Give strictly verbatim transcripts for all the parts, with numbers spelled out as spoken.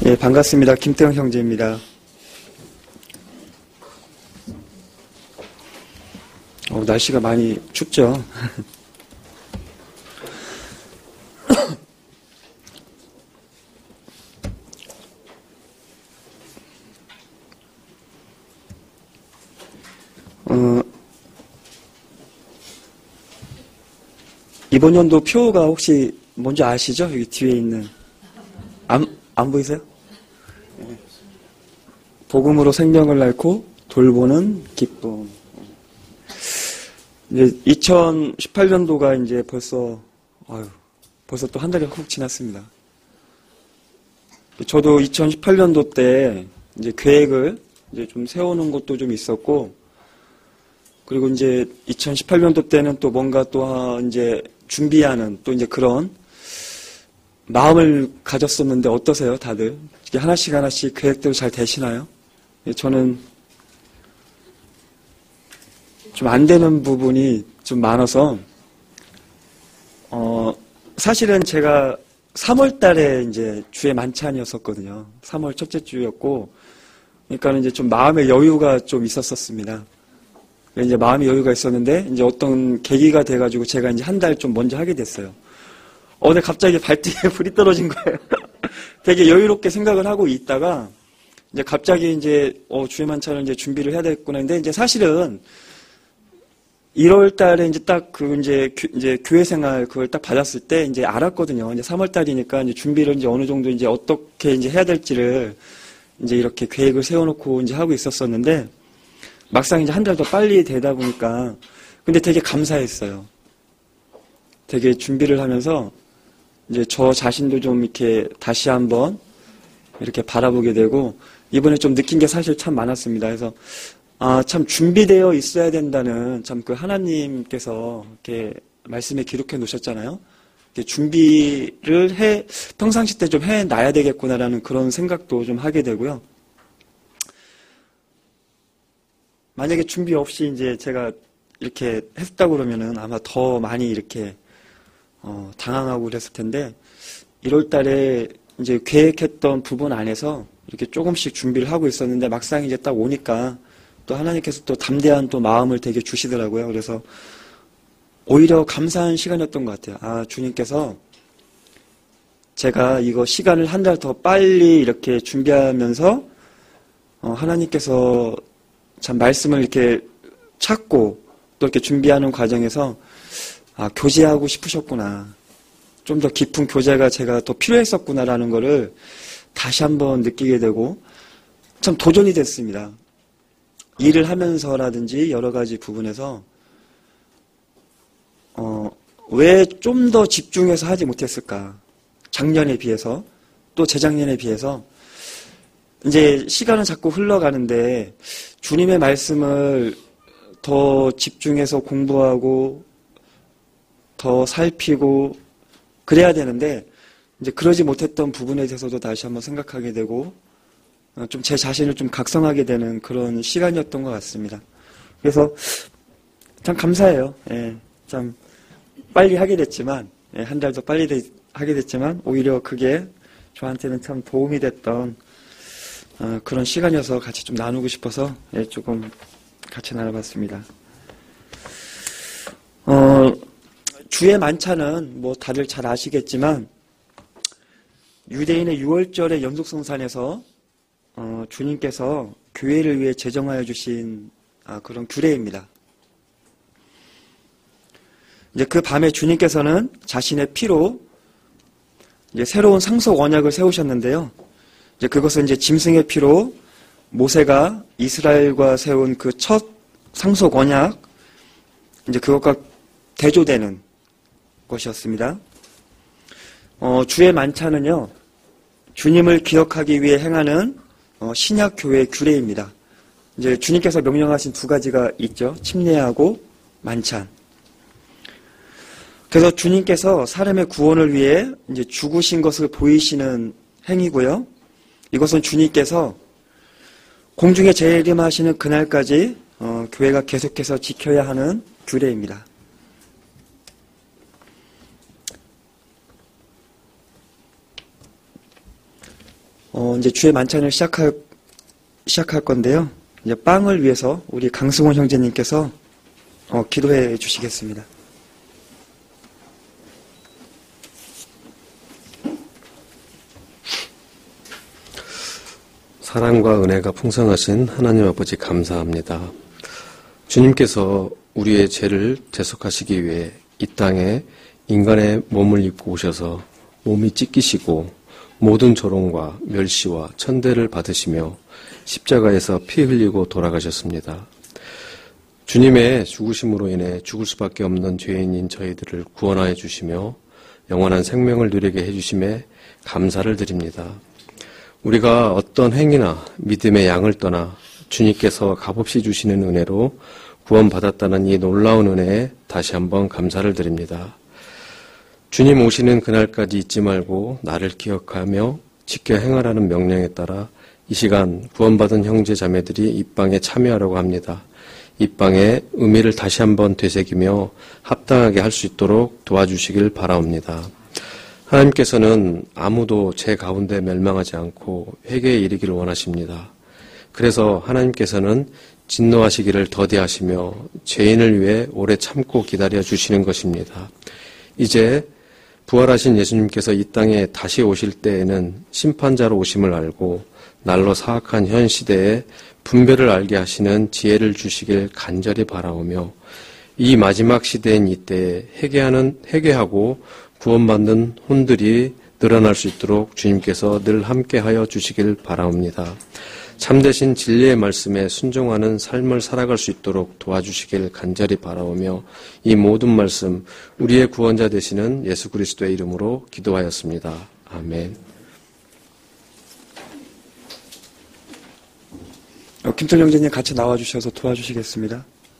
예, 반갑습니다. 김태형 형제입니다. 어, 날씨가 많이 춥죠? 어, 이번 연도 표가 혹시 뭔지 아시죠? 여기 뒤에 있는. 안, 안 보이세요? 네. 복음으로 생명을 낳고 돌보는 기쁨. 이제 이천십팔 년도가 이제 벌써, 아유, 벌써 또 한 달이 훅 지났습니다. 저도 이천십팔 년도 때 이제 계획을 이제 좀 세우는 것도 좀 있었고, 그리고 이제 이천십팔 년도 때는 또 뭔가 또 이제 준비하는 또 이제 그런 마음을 가졌었는데 어떠세요, 다들? 이게 하나씩 하나씩 계획대로 잘 되시나요? 저는 좀 안 되는 부분이 좀 많아서, 어, 사실은 제가 삼월 달에 이제 주의 만찬이었었거든요. 삼월 첫째 주였고, 그러니까 이제 좀 마음의 여유가 좀 있었었습니다. 이제 마음의 여유가 있었는데, 이제 어떤 계기가 돼가지고 제가 이제 한 달 좀 먼저 하게 됐어요. 어느 갑자기 발뒤에 불이 떨어진 거예요. 되게 여유롭게 생각을 하고 있다가, 이제 갑자기 이제, 어, 주의 만찬을 이제 준비를 해야 되겠구나. 근데 이제 사실은, 일월 달에 이제 딱 그 이제, 이제 교회 생활 그걸 딱 받았을 때 이제 알았거든요. 이제 삼월 달이니까 이제 준비를 이제 어느 정도 이제 어떻게 이제 해야 될지를 이제 이렇게 계획을 세워놓고 이제 하고 있었었는데, 막상 이제 한 달 더 빨리 되다 보니까, 근데 되게 감사했어요. 되게 준비를 하면서, 이제 저 자신도 좀 이렇게 다시 한번 이렇게 바라보게 되고, 이번에 좀 느낀 게 사실 참 많았습니다. 그래서, 아, 참 준비되어 있어야 된다는 참 그 하나님께서 이렇게 말씀에 기록해 놓으셨잖아요. 준비를 해, 평상시 때 좀 해놔야 되겠구나라는 그런 생각도 좀 하게 되고요. 만약에 준비 없이 이제 제가 이렇게 했다고 그러면은 아마 더 많이 이렇게, 어, 당황하고 그랬을 텐데, 일월 달에 이제 계획했던 부분 안에서 이렇게 조금씩 준비를 하고 있었는데, 막상 이제 딱 오니까 또 하나님께서 또 담대한 또 마음을 되게 주시더라고요. 그래서 오히려 감사한 시간이었던 것 같아요. 아, 주님께서 제가 이거 시간을 한 달 더 빨리 이렇게 준비하면서, 어, 하나님께서 참 말씀을 이렇게 찾고 또 이렇게 준비하는 과정에서 아, 교제하고 싶으셨구나. 좀 더 깊은 교제가 제가 더 필요했었구나라는 거를 다시 한번 느끼게 되고 참 도전이 됐습니다. 일을 하면서라든지 여러 가지 부분에서 어, 왜 좀 더 집중해서 하지 못했을까? 작년에 비해서 또 재작년에 비해서 이제 시간은 자꾸 흘러가는데 주님의 말씀을 더 집중해서 공부하고 더 살피고 그래야 되는데 이제 그러지 못했던 부분에 대해서도 다시 한번 생각하게 되고 좀 제 자신을 좀 각성하게 되는 그런 시간이었던 것 같습니다. 그래서 참 감사해요. 예, 참 빨리 하게 됐지만 예, 한 달 더 빨리 되, 하게 됐지만 오히려 그게 저한테는 참 도움이 됐던 어, 그런 시간이어서 같이 좀 나누고 싶어서 예, 조금 같이 나눠봤습니다. 어, 주의 만찬은 뭐 다들 잘 아시겠지만 유대인의 유월절의 연속성산에서 어, 주님께서 교회를 위해 제정하여 주신 아, 그런 규례입니다. 이제 그 밤에 주님께서는 자신의 피로 이제 새로운 상속 언약을 세우셨는데요. 이제 그것은 이제 짐승의 피로 모세가 이스라엘과 세운 그 첫 상속 언약, 이제 그것과 대조되는 것이었습니다. 어, 주의 만찬은요, 주님을 기억하기 위해 행하는 어, 신약 교회의 규례입니다. 이제 주님께서 명령하신 두 가지가 있죠. 침례하고 만찬. 그래서 주님께서 사람의 구원을 위해 이제 죽으신 것을 보이시는 행위고요. 이것은 주님께서 공중에 재림하시는 그날까지 어, 교회가 계속해서 지켜야 하는 규례입니다. 어, 이제 주의 만찬을 시작할, 시작할 건데요. 이제 빵을 위해서 우리 강승원 형제님께서 어, 기도해 주시겠습니다. 사랑과 은혜가 풍성하신 하나님 아버지 감사합니다. 주님께서 우리의 죄를 대속하시기 위해 이 땅에 인간의 몸을 입고 오셔서 몸이 찢기시고 모든 조롱과 멸시와 천대를 받으시며 십자가에서 피 흘리고 돌아가셨습니다. 주님의 죽으심으로 인해 죽을 수밖에 없는 죄인인 저희들을 구원하여 주시며 영원한 생명을 누리게 해주심에 감사를 드립니다. 우리가 어떤 행위나 믿음의 양을 떠나 주님께서 값없이 주시는 은혜로 구원받았다는 이 놀라운 은혜에 다시 한번 감사를 드립니다. 주님 오시는 그날까지 잊지 말고 나를 기억하며 지켜 행하라는 명령에 따라 이 시간 구원받은 형제 자매들이 입방에 참여하려고 합니다. 입방의 의미를 다시 한번 되새기며 합당하게 할 수 있도록 도와주시길 바라옵니다. 하나님께서는 아무도 제 가운데 멸망하지 않고 회개에 이르기를 원하십니다. 그래서 하나님께서는 진노하시기를 더디하시며 죄인을 위해 오래 참고 기다려 주시는 것입니다. 이제 부활하신 예수님께서 이 땅에 다시 오실 때에는 심판자로 오심을 알고 날로 사악한 현 시대에 분별을 알게 하시는 지혜를 주시길 간절히 바라오며 이 마지막 시대인 이때에 회개하는, 회개하고 구원받는 혼들이 늘어날 수 있도록 주님께서 늘 함께하여 주시길 바라옵니다. 참되신 진리의 말씀에 순종하는 삶을 살아갈 수 있도록 도와주시길 간절히 바라오며 이 모든 말씀 우리의 구원자 되시는 예수 그리스도의 이름으로 기도하였습니다. 아멘. 어, 김철 형제님 같이 나와주셔서 도와주시겠습니다.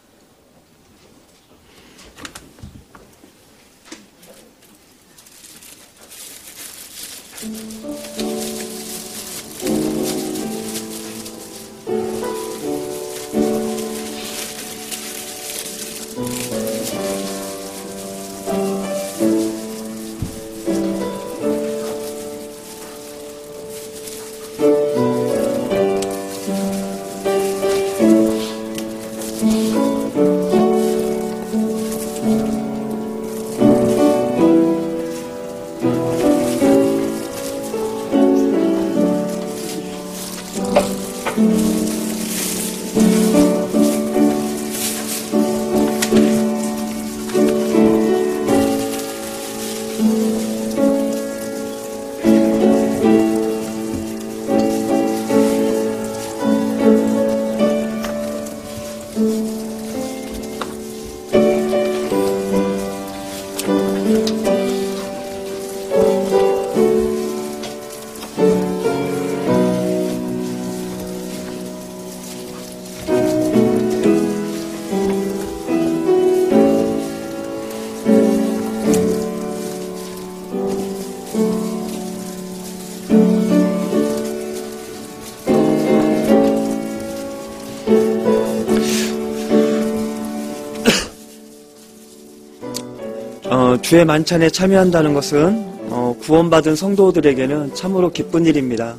어, 주의 만찬에 참여한다는 것은 어, 구원받은 성도들에게는 참으로 기쁜 일입니다.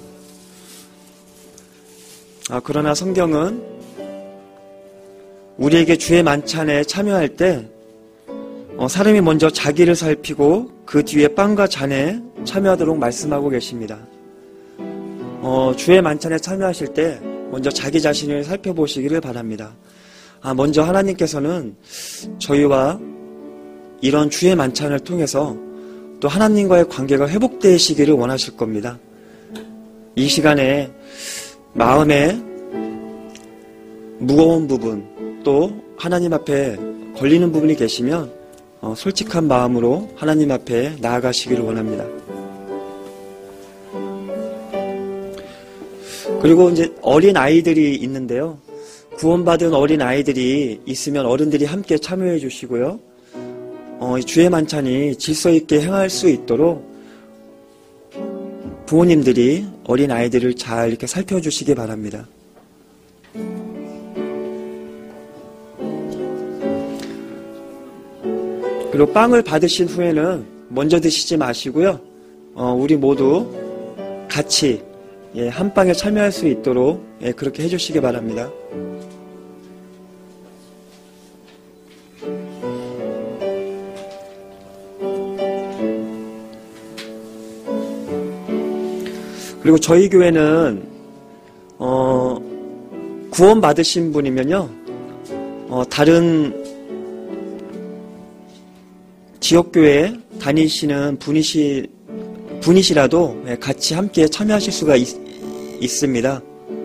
아, 그러나 성경은 우리에게 주의 만찬에 참여할 때 어, 사람이 먼저 자기를 살피고 그 뒤에 빵과 잔에 참여하도록 말씀하고 계십니다. 어, 주의 만찬에 참여하실 때 먼저 자기 자신을 살펴보시기를 바랍니다. 아, 먼저 하나님께서는 저희와 이런 주의 만찬을 통해서 또 하나님과의 관계가 회복되시기를 원하실 겁니다. 이 시간에 마음에 무거운 부분 또 하나님 앞에 걸리는 부분이 계시면 어, 솔직한 마음으로 하나님 앞에 나아가시기를 원합니다. 그리고 이제 어린 아이들이 있는데요. 구원받은 어린 아이들이 있으면 어른들이 함께 참여해 주시고요. 어, 주의 만찬이 질서 있게 행할 수 있도록 부모님들이 어린 아이들을 잘 이렇게 살펴주시기 바랍니다. 그리고 빵을 받으신 후에는 먼저 드시지 마시고요. 어, 우리 모두 같이 예, 한빵에 참여할 수 있도록 예, 그렇게 해주시기 바랍니다. 그리고 저희 교회는 어, 구원 받으신 분이면요, 어, 다른 지역교회에 다니시는 분이시, 분이시라도 같이 함께 참여하실 수가 있, 있습니다.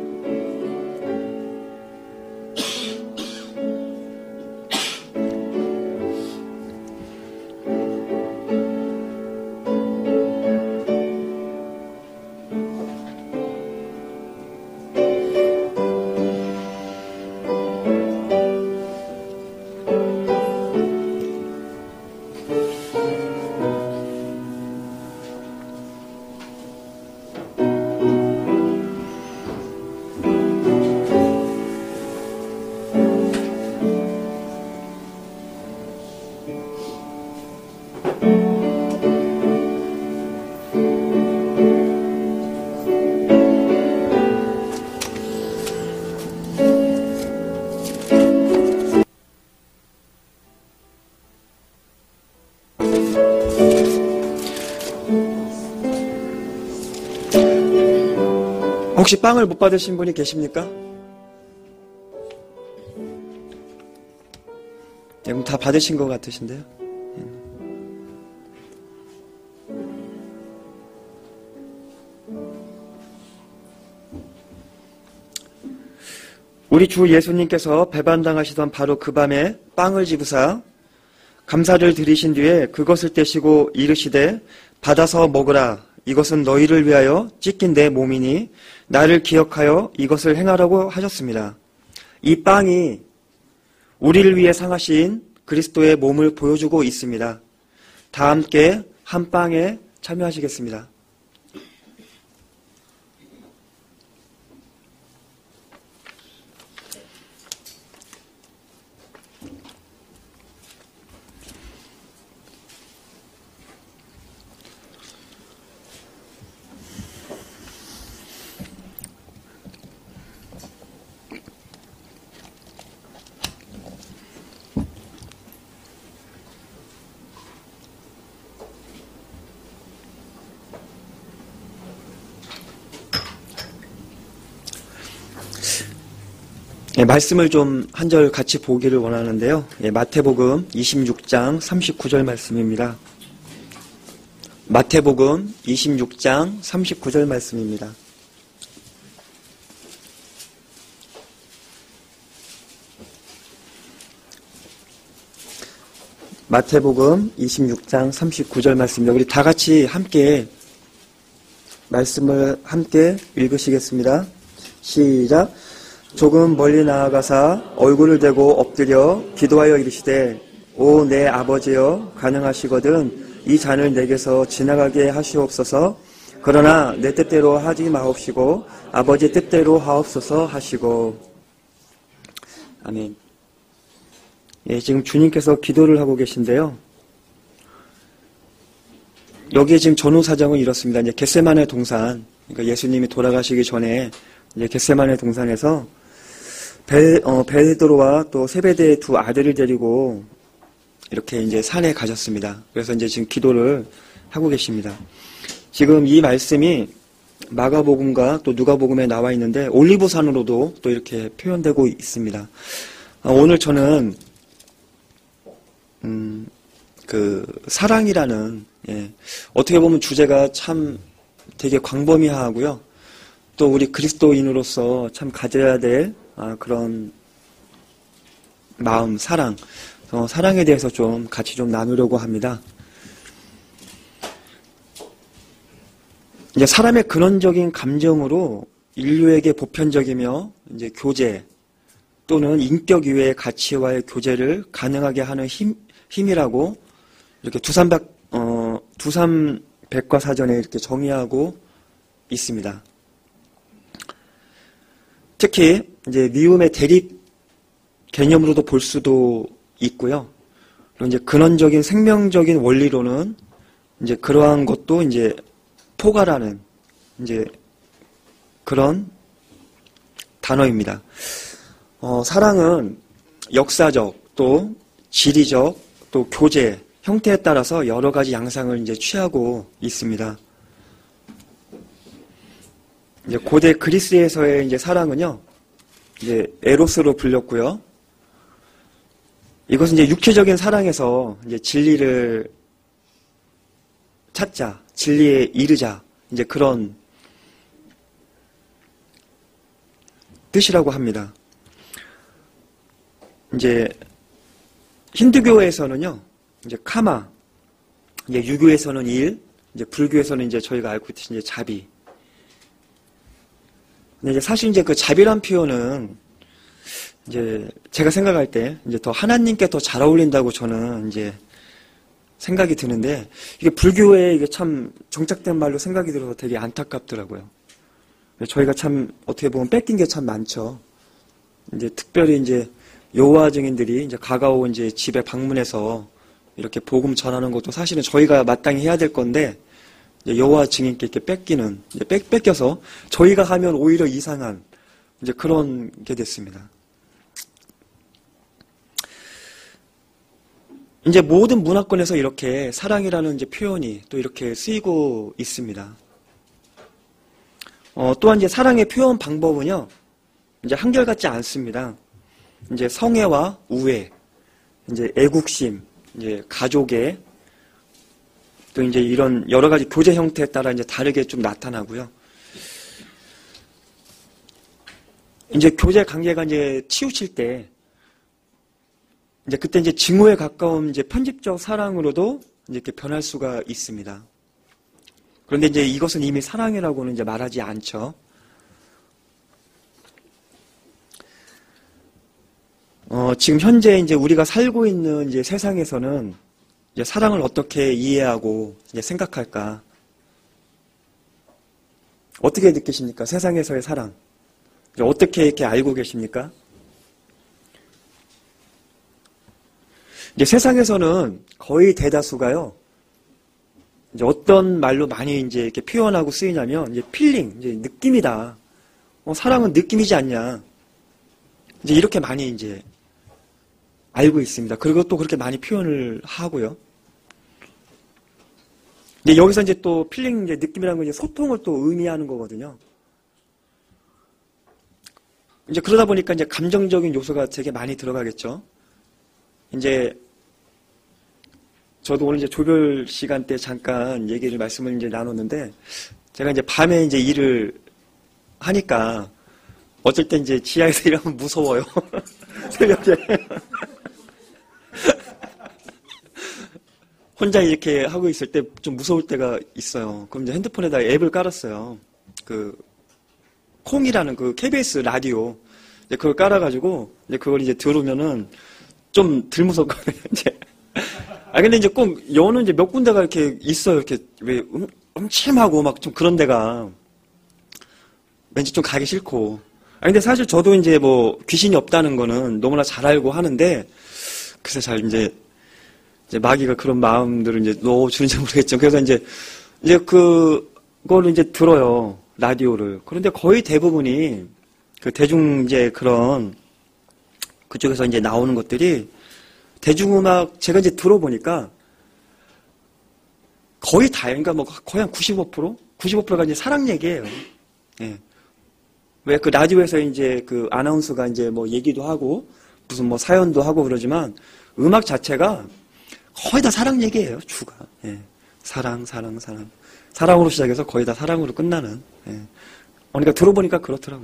혹시 빵을 못 받으신 분이 계십니까? 네, 그럼 다 받으신 것 같으신데요. 우리 주 예수님께서 배반당하시던 바로 그 밤에 빵을 집으사 감사를 드리신 뒤에 그것을 떼시고 이르시되 받아서 먹으라. 이것은 너희를 위하여 찢긴 내 몸이니 나를 기억하여 이것을 행하라고 하셨습니다. 이 빵이 우리를 위해 상하신 그리스도의 몸을 보여주고 있습니다. 다 함께 한 빵에 참여하시겠습니다. 예, 말씀을 좀 한 절 같이 보기를 원하는데요. 예, 마태복음 이십육 장 삼십구 절 말씀입니다. 마태복음 이십육 장 삼십구 절 말씀입니다. 마태복음 이십육 장 삼십구 절 말씀입니다. 우리 다 같이 함께 말씀을 함께 읽으시겠습니다. 시작. 조금 멀리 나아가사 얼굴을 대고 엎드려 기도하여 이르시되 오 내 아버지여 가능하시거든 이 잔을 내게서 지나가게 하시옵소서. 그러나 내 뜻대로 하지 마옵시고 아버지 뜻대로 하옵소서 하시고. 아멘. 예, 지금 주님께서 기도를 하고 계신데요. 여기에 지금 전후 사정은 이렇습니다. 이제 겟세마네 동산, 그러니까 예수님이 돌아가시기 전에 이제 겟세마네 동산에서 벨, 어, 베드로와 또 세베대의 두 아들을 데리고 이렇게 이제 산에 가셨습니다. 그래서 이제 지금 기도를 하고 계십니다. 지금 이 말씀이 마가복음과 또 누가복음에 나와 있는데 올리브산으로도 또 이렇게 표현되고 있습니다. 어, 오늘 저는 음, 그 사랑이라는 예, 어떻게 보면 주제가 참 되게 광범위하고요. 또 우리 그리스도인으로서 참 가져야 될 아, 그런 마음, 사랑, 어, 사랑에 대해서 좀 같이 좀 나누려고 합니다. 이제 사람의 근원적인 감정으로 인류에게 보편적이며 이제 교제 또는 인격 이외의 가치와의 교제를 가능하게 하는 힘, 힘이라고 이렇게 두산백, 어, 두산백과사전에 이렇게 정의하고 있습니다. 특히 이제 미움의 대립 개념으로도 볼 수도 있고요. 그리고 이제 근원적인 생명적인 원리로는 이제 그러한 것도 이제 포괄하는 이제 그런 단어입니다. 어, 사랑은 역사적 또 지리적 또 교제 형태에 따라서 여러 가지 양상을 이제 취하고 있습니다. 이제 고대 그리스에서의 이제 사랑은요, 이제 에로스로 불렸고요. 이것은 이제 육체적인 사랑에서 이제 진리를 찾자, 진리에 이르자, 이제 그런 뜻이라고 합니다. 이제 힌두교에서는요, 이제 카마, 이제 유교에서는 일, 이제 불교에서는 이제 저희가 알고 있듯이 이제 자비. 근데 이제 사실 이제 그 자비란 표현은 이제 제가 생각할 때 이제 더 하나님께 더 잘 어울린다고 저는 이제 생각이 드는데, 이게 불교에 이게 참 정착된 말로 생각이 들어서 되게 안타깝더라고요. 저희가 참 어떻게 보면 뺏긴 게 참 많죠. 이제 특별히 이제 여호와 증인들이 이제 가까운 이제 집에 방문해서 이렇게 복음 전하는 것도 사실은 저희가 마땅히 해야 될 건데, 이제 여호와 증인께 이렇게 뺏기는, 이제 뺏, 뺏겨서 저희가 하면 오히려 이상한 이제 그런 게 됐습니다. 이제 모든 문화권에서 이렇게 사랑이라는 이제 표현이 또 이렇게 쓰이고 있습니다. 어, 또한 이제 사랑의 표현 방법은요, 이제 한결같지 않습니다. 이제 성애와 우애, 이제 애국심, 이제 가족애, 또 이제 이런 여러 가지 교제 형태에 따라 이제 다르게 좀 나타나고요. 이제 교제 관계가 이제 치우칠 때, 이제 그때 이제 증오에 가까운 이제 편집적 사랑으로도 이제 이렇게 변할 수가 있습니다. 그런데 이제 이것은 이미 사랑이라고는 이제 말하지 않죠. 어, 지금 현재 이제 우리가 살고 있는 이제 세상에서는 이제 사랑을 어떻게 이해하고 이제 생각할까? 어떻게 느끼십니까? 세상에서의 사랑. 이제 어떻게 이렇게 알고 계십니까? 이제 세상에서는 거의 대다수가요, 이제 어떤 말로 많이 이제 이렇게 표현하고 쓰이냐면, 이제 필링, 이제 느낌이다. 어, 사랑은 느낌이지 않냐. 이제 이렇게 많이 이제 알고 있습니다. 그리고 또 그렇게 많이 표현을 하고요. 이제 여기서 이제 또 필링, 이제 느낌이라는 건 이제 소통을 또 의미하는 거거든요. 이제 그러다 보니까 이제 감정적인 요소가 되게 많이 들어가겠죠. 이제 저도 오늘 이제 조별 시간 때 잠깐 얘기를 말씀을 이제 나눴는데, 제가 이제 밤에 이제 일을 하니까 어쩔 때 이제 지하에서 일하면 무서워요. 새벽에 혼자 이렇게 하고 있을 때 좀 무서울 때가 있어요. 그럼 이제 핸드폰에다 앱을 깔았어요. 그 콩이라는 그 케이비에스 라디오, 이제 그걸 깔아가지고 이제 그걸 이제 들으면은 좀 덜 무섭거든요. 이제. 아 근데 이제 꼭 여는 이제 몇 군데가 이렇게 있어요. 이렇게 왜 음, 음침하고 막 좀 그런 데가 왠지 좀 가기 싫고. 아 근데 사실 저도 이제 뭐 귀신이 없다는 거는 너무나 잘 알고 하는데, 글쎄 잘 이제 이제 마귀가 그런 마음들을 이제 넣어주는지 모르겠죠. 그래서 이제 이제 그거를 이제 들어요, 라디오를. 그런데 거의 대부분이 그 대중 이제 그런 그쪽에서 이제 나오는 것들이 대중음악, 제가 이제 들어보니까 거의 다, 그러니까 뭐 거의 한 구십오 퍼센트? 구십오 퍼센트가 이제 사랑 얘기예요. 예. 왜 그 라디오에서 이제 그 아나운서가 이제 뭐 얘기도 하고 무슨 뭐 사연도 하고 그러지만 음악 자체가 거의 다 사랑 얘기예요, 주가. 예. 사랑, 사랑, 사랑. 사랑으로 시작해서 거의 다 사랑으로 끝나는. 예. 그러니까 들어보니까 그렇더라고요.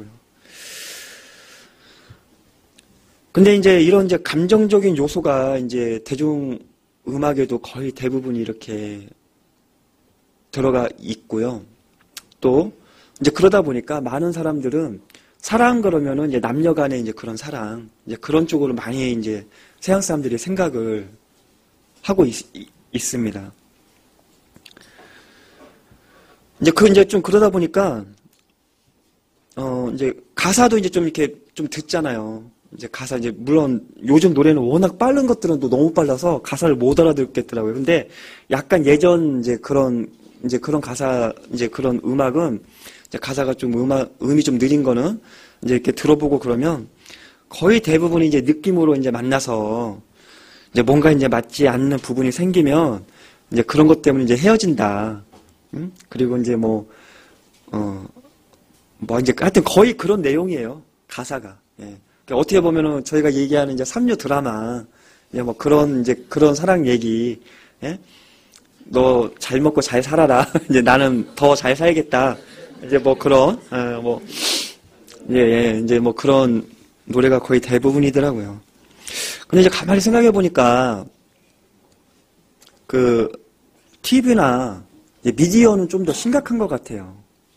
근데 이제 이런 이제 감정적인 요소가 이제 대중 음악에도 거의 대부분이 이렇게 들어가 있고요. 또 이제 그러다 보니까 많은 사람들은 사랑 그러면은 이제 남녀 간의 이제 그런 사랑, 이제 그런 쪽으로 많이 이제 서양 사람들이 생각을 하고 있, 있습니다. 이제 그 이제 좀 그러다 보니까 어 이제 가사도 이제 좀 이렇게 좀 듣잖아요. 이제 가사 이제 물론 요즘 노래는 워낙 빠른 것들은 또 너무 빨라서 가사를 못 알아듣겠더라고요. 근데 약간 예전 이제 그런 이제 그런 가사 이제 그런 음악은 이제 가사가 좀 음악, 음이 좀 느린 거는 이제 이렇게 들어보고 그러면 거의 대부분이 이제 느낌으로 이제 만나서 이제 뭔가 이제 맞지 않는 부분이 생기면 이제 그런 것 때문에 이제 헤어진다. 응? 그리고 이제 뭐, 어, 뭐 이제 하여튼 거의 그런 내용이에요. 가사가. 예. 그러니까 어떻게 보면은 저희가 얘기하는 이제 삼류 드라마, 이제 뭐 그런 이제 그런 사랑 얘기, 예? 너 잘 먹고 잘 살아라. 이제 나는 더 잘 살겠다. 이제 뭐 그런, 어, 뭐, 예, 예, 이제 뭐 그런 노래가 거의 대부분이더라고요. 근데 이제 가만히 생각해 보니까, 그, 티비나 미디어는 좀 더 심각한 것 같아요.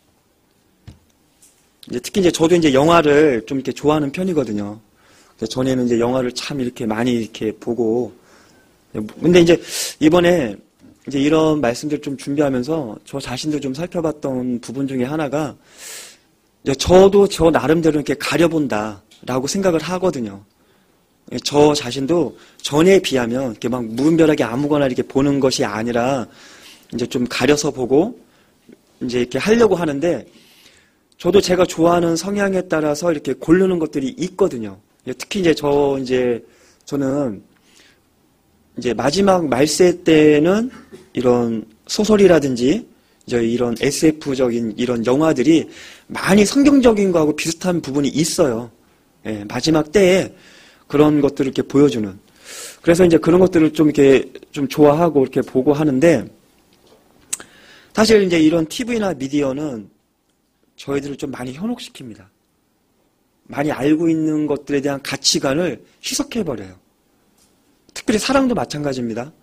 이제 특히 이제 저도 이제 영화를 좀 이렇게 좋아하는 편이거든요. 전에는 이제 영화를 참 이렇게 많이 이렇게 보고, 근데 이제 이번에 이제 이런 말씀들 좀 준비하면서 저 자신도 좀 살펴봤던 부분 중에 하나가, 이제 저도 저 나름대로 이렇게 가려본다라고 생각을 하거든요. 저 자신도 전에 비하면 이렇게 막 무분별하게 아무거나 이렇게 보는 것이 아니라 이제 좀 가려서 보고 이제 이렇게 하려고 하는데, 저도 제가 좋아하는 성향에 따라서 이렇게 고르는 것들이 있거든요. 특히 이제 저 이제 저는 이제 마지막 말세 때는 이런 소설이라든지 이제 이런 에스에프적인 이런 영화들이 많이 성경적인 거하고 비슷한 부분이 있어요. 예, 마지막 때에 그런 것들을 이렇게 보여주는. 그래서 이제 그런 것들을 좀 이렇게 좀 좋아하고 이렇게 보고 하는데, 사실 이제 이런 티비나 미디어는 저희들을 좀 많이 현혹시킵니다. 많이 알고 있는 것들에 대한 가치관을 희석해버려요. 특별히 사랑도 마찬가지입니다.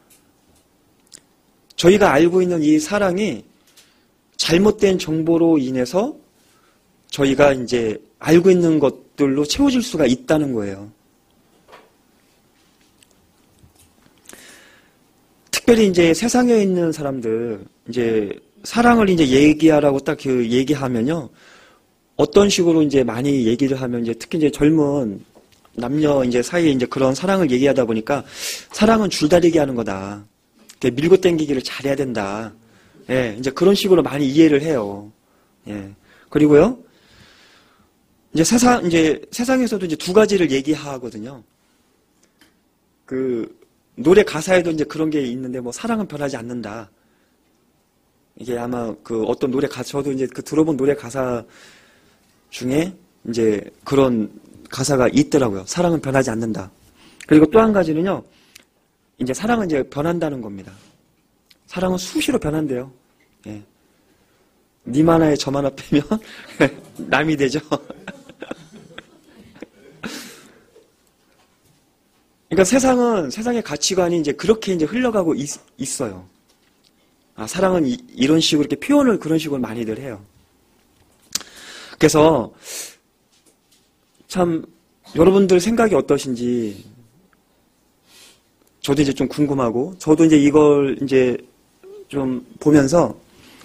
저희가 알고 있는 이 사랑이 잘못된 정보로 인해서 저희가 이제 알고 있는 것들로 채워질 수가 있다는 거예요. 특별히 이제 세상에 있는 사람들, 이제 사랑을 이제 얘기하라고 딱 그 얘기하면요. 어떤 식으로 이제 많이 얘기를 하면 이제 특히 이제 젊은 남녀 이제 사이에 이제 그런 사랑을 얘기하다 보니까 사랑은 줄다리기 하는 거다. 밀고 당기기를 잘해야 된다. 예, 이제 그런 식으로 많이 이해를 해요. 예. 그리고요. 이제 세상, 이제 세상에서도 이제 두 가지를 얘기하거든요. 그, 노래 가사에도 이제 그런 게 있는데 뭐 사랑은 변하지 않는다. 이게 아마 그 어떤 노래 가사, 저도 이제 그 들어본 노래 가사 중에 이제 그런 가사가 있더라고요. 사랑은 변하지 않는다. 그리고 또 한 가지는요. 이제 사랑은 이제 변한다는 겁니다. 사랑은 수시로 변한대요. 예. 님 하나에 점 하나 빼면 남이 되죠. 그러니까 세상은, 세상의 가치관이 이제 그렇게 이제 흘러가고 있, 있어요. 아, 사랑은 이, 이런 식으로 이렇게 표현을 그런 식으로 많이들 해요. 그래서 참 여러분들 생각이 어떠신지 저도 이제 좀 궁금하고, 저도 이제 이걸 이제 좀 보면서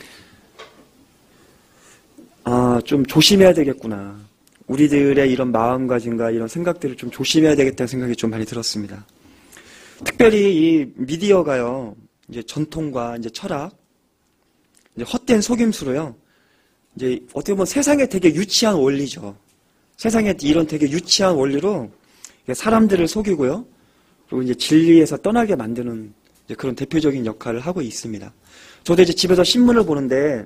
아, 좀 조심해야 되겠구나. 우리들의 이런 마음가짐과 이런 생각들을 좀 조심해야 되겠다는 생각이 좀 많이 들었습니다. 특별히 이 미디어가요, 이제 전통과 이제 철학, 이제 헛된 속임수로요, 이제 어떻게 보면 세상에 되게 유치한 원리죠. 세상에 이런 되게 유치한 원리로 사람들을 속이고요, 그리고 이제 진리에서 떠나게 만드는 이제 그런 대표적인 역할을 하고 있습니다. 저도 이제 집에서 신문을 보는데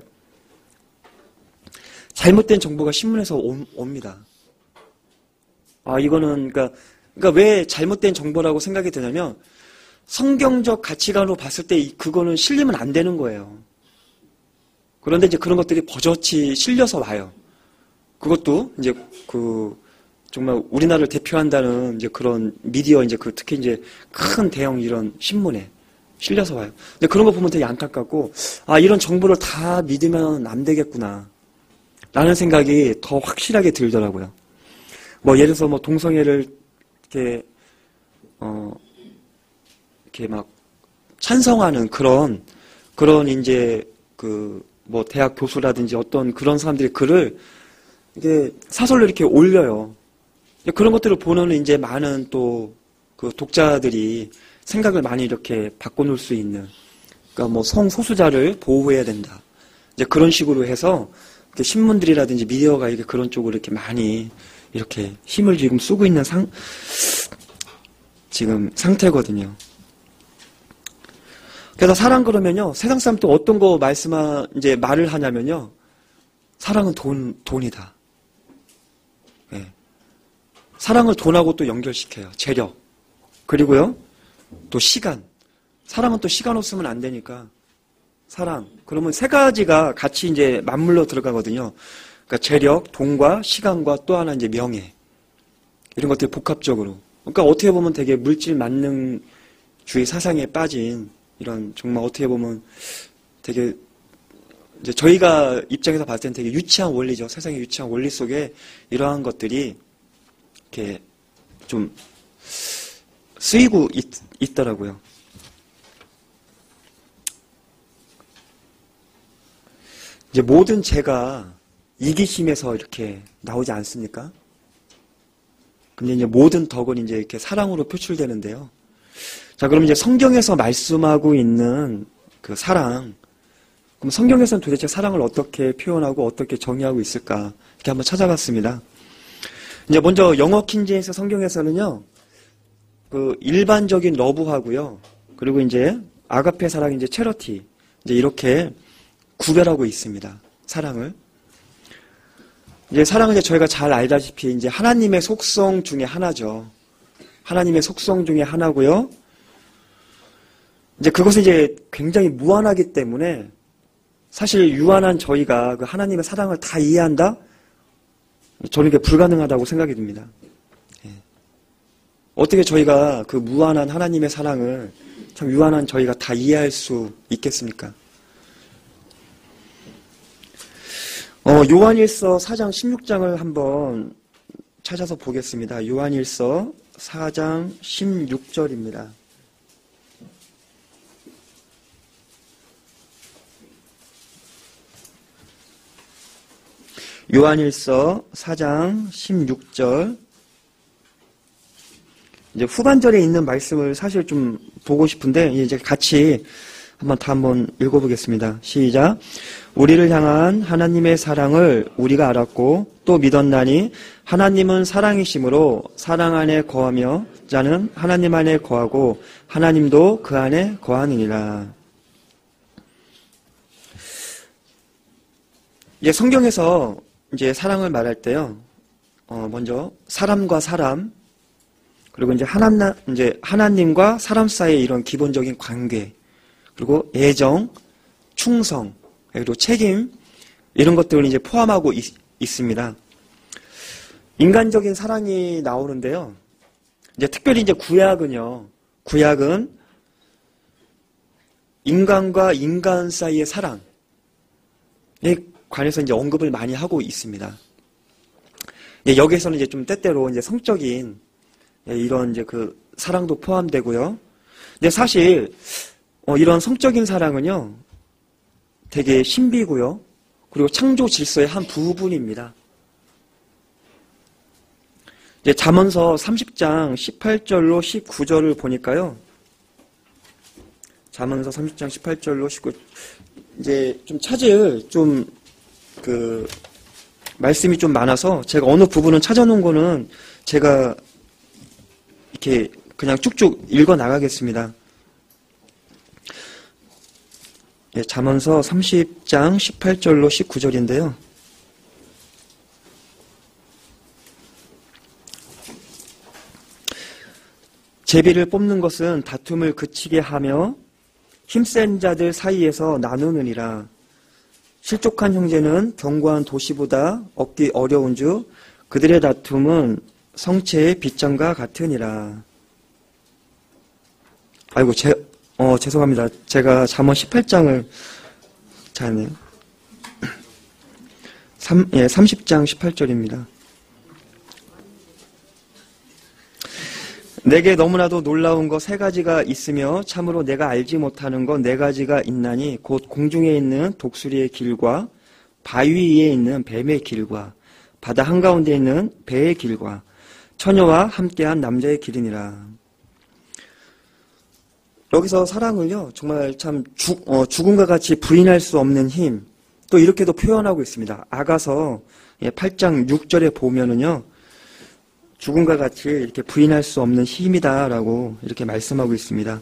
잘못된 정보가 신문에서 오, 옵니다. 아, 이거는, 그러니까, 그러니까 왜 잘못된 정보라고 생각이 드냐면, 성경적 가치관으로 봤을 때 그거는 실리면 안 되는 거예요. 그런데 이제 그런 것들이 버젓이 실려서 와요. 그것도 이제 그, 정말 우리나라를 대표한다는 이제 그런 미디어, 이제 그 특히 이제 큰 대형 이런 신문에 실려서 와요. 근데 그런 거 보면 되게 안타깝고, 아, 이런 정보를 다 믿으면 안 되겠구나. 라는 생각이 더 확실하게 들더라고요. 뭐, 예를 들어서 뭐, 동성애를, 이렇게, 어, 이렇게 막, 찬성하는 그런, 그런 이제, 그, 뭐, 대학 교수라든지 어떤 그런 사람들이 글을, 이게 사설로 이렇게 올려요. 그런 것들을 보는 이제 많은 또, 그 독자들이 생각을 많이 이렇게 바꿔놓을 수 있는, 그러니까 뭐, 성소수자를 보호해야 된다. 이제 그런 식으로 해서, 신문들이라든지 미디어가 이렇게 그런 쪽으로 이렇게 많이 이렇게 힘을 지금 쓰고 있는 상, 지금 상태거든요. 그래서 사랑 그러면요, 세상 사람 또 어떤 거 말씀하, 이제 말을 하냐면요, 사랑은 돈, 돈이다. 네. 사랑을 돈하고 또 연결시켜요. 재력. 그리고요, 또 시간. 사랑은 또 시간 없으면 안 되니까. 사랑. 그러면 세 가지가 같이 이제 맞물려 들어가거든요. 그러니까 재력, 돈과 시간과 또 하나 이제 명예. 이런 것들이 복합적으로. 그러니까 어떻게 보면 되게 물질 만능주의 사상에 빠진 이런 정말 어떻게 보면 되게 이제 저희가 입장에서 봤을 때는 되게 유치한 원리죠. 세상의 유치한 원리 속에 이러한 것들이 이렇게 좀 쓰이고 있, 있더라고요. 이제 모든 죄가 이기심에서 이렇게 나오지 않습니까? 근데 이제 모든 덕은 이제 이렇게 사랑으로 표출되는데요. 자, 그럼 이제 성경에서 말씀하고 있는 그 사랑. 그럼 성경에서는 도대체 사랑을 어떻게 표현하고 어떻게 정의하고 있을까? 이렇게 한번 찾아봤습니다. 이제 먼저 영어 킹제임스 성경에서는요, 그 일반적인 러브하고요, 그리고 이제 아가페 사랑, 이제 체러티, 이제 이렇게 구별하고 있습니다. 사랑을. 이제 사랑은 이제 저희가 잘 알다시피 이제 하나님의 속성 중에 하나죠. 하나님의 속성 중에 하나고요. 이제 그것은 이제 굉장히 무한하기 때문에 사실 유한한 저희가 그 하나님의 사랑을 다 이해한다? 저는 이게 불가능하다고 생각이 듭니다. 예. 어떻게 저희가 그 무한한 하나님의 사랑을 참 유한한 저희가 다 이해할 수 있겠습니까? 어, 요한일서 사 장 십육 장을 한번 찾아서 보겠습니다. 요한일서 사 장 십육 절입니다. 요한일서 사 장 십육 절. 이제 후반절에 있는 말씀을 사실 좀 보고 싶은데, 이제 같이 한번 다 한번 읽어보겠습니다. 시작. 우리를 향한 하나님의 사랑을 우리가 알았고 또 믿었나니 하나님은 사랑이심으로 사랑 안에 거하며 자는 하나님 안에 거하고 하나님도 그 안에 거하느니라. 이제 성경에서 이제 사랑을 말할 때요, 어, 먼저 사람과 사람, 그리고 이제 하나, 이제 하나님과 사람 사이의 이런 기본적인 관계, 그리고 애정, 충성, 그리고 책임, 이런 것들을 이제 포함하고 있, 있습니다. 인간적인 사랑이 나오는데요. 이제 특별히 이제 구약은요, 구약은 인간과 인간 사이의 사랑에 관해서 이제 언급을 많이 하고 있습니다. 여기에서는 이제 좀 때때로 이제 성적인 이런 이제 그 사랑도 포함되고요. 근데 사실 어, 이런 성적인 사랑은요, 되게 신비고요. 그리고 창조 질서의 한 부분입니다. 이제 잠언서 삼십 장 십팔 절로 십구 절을 보니까요. 잠언서 삼십 장 십팔 절로 십구, 이제 좀 찾을 좀 그 말씀이 좀 많아서 제가 어느 부분은 찾아놓은 거는 제가 이렇게 그냥 쭉쭉 읽어 나가겠습니다. 예, 잠언서 삼십 장 십팔 절로 십구 절인데요. 제비를 뽑는 것은 다툼을 그치게 하며 힘센 자들 사이에서 나누느니라. 실족한 형제는 견고한 도시보다 얻기 어려운 주 그들의 다툼은 성체의 빗장과 같으니라. 아이고, 제, 어, 죄송합니다. 제가 잠언 십팔 장을 잘했네요. 예, 삼십 장 십팔 절입니다. 내게 너무나도 놀라운 거 세 가지가 있으며 참으로 내가 알지 못하는 거 네 가지가 있나니 곧 공중에 있는 독수리의 길과 바위 위에 있는 뱀의 길과 바다 한가운데 있는 배의 길과 처녀와 함께한 남자의 길이니라. 여기서 사랑을요, 정말 참 죽, 어, 죽음과 같이 부인할 수 없는 힘, 또 이렇게도 표현하고 있습니다. 아가서 팔 장 육 절에 보면은요, 죽음과 같이 이렇게 부인할 수 없는 힘이다라고 이렇게 말씀하고 있습니다.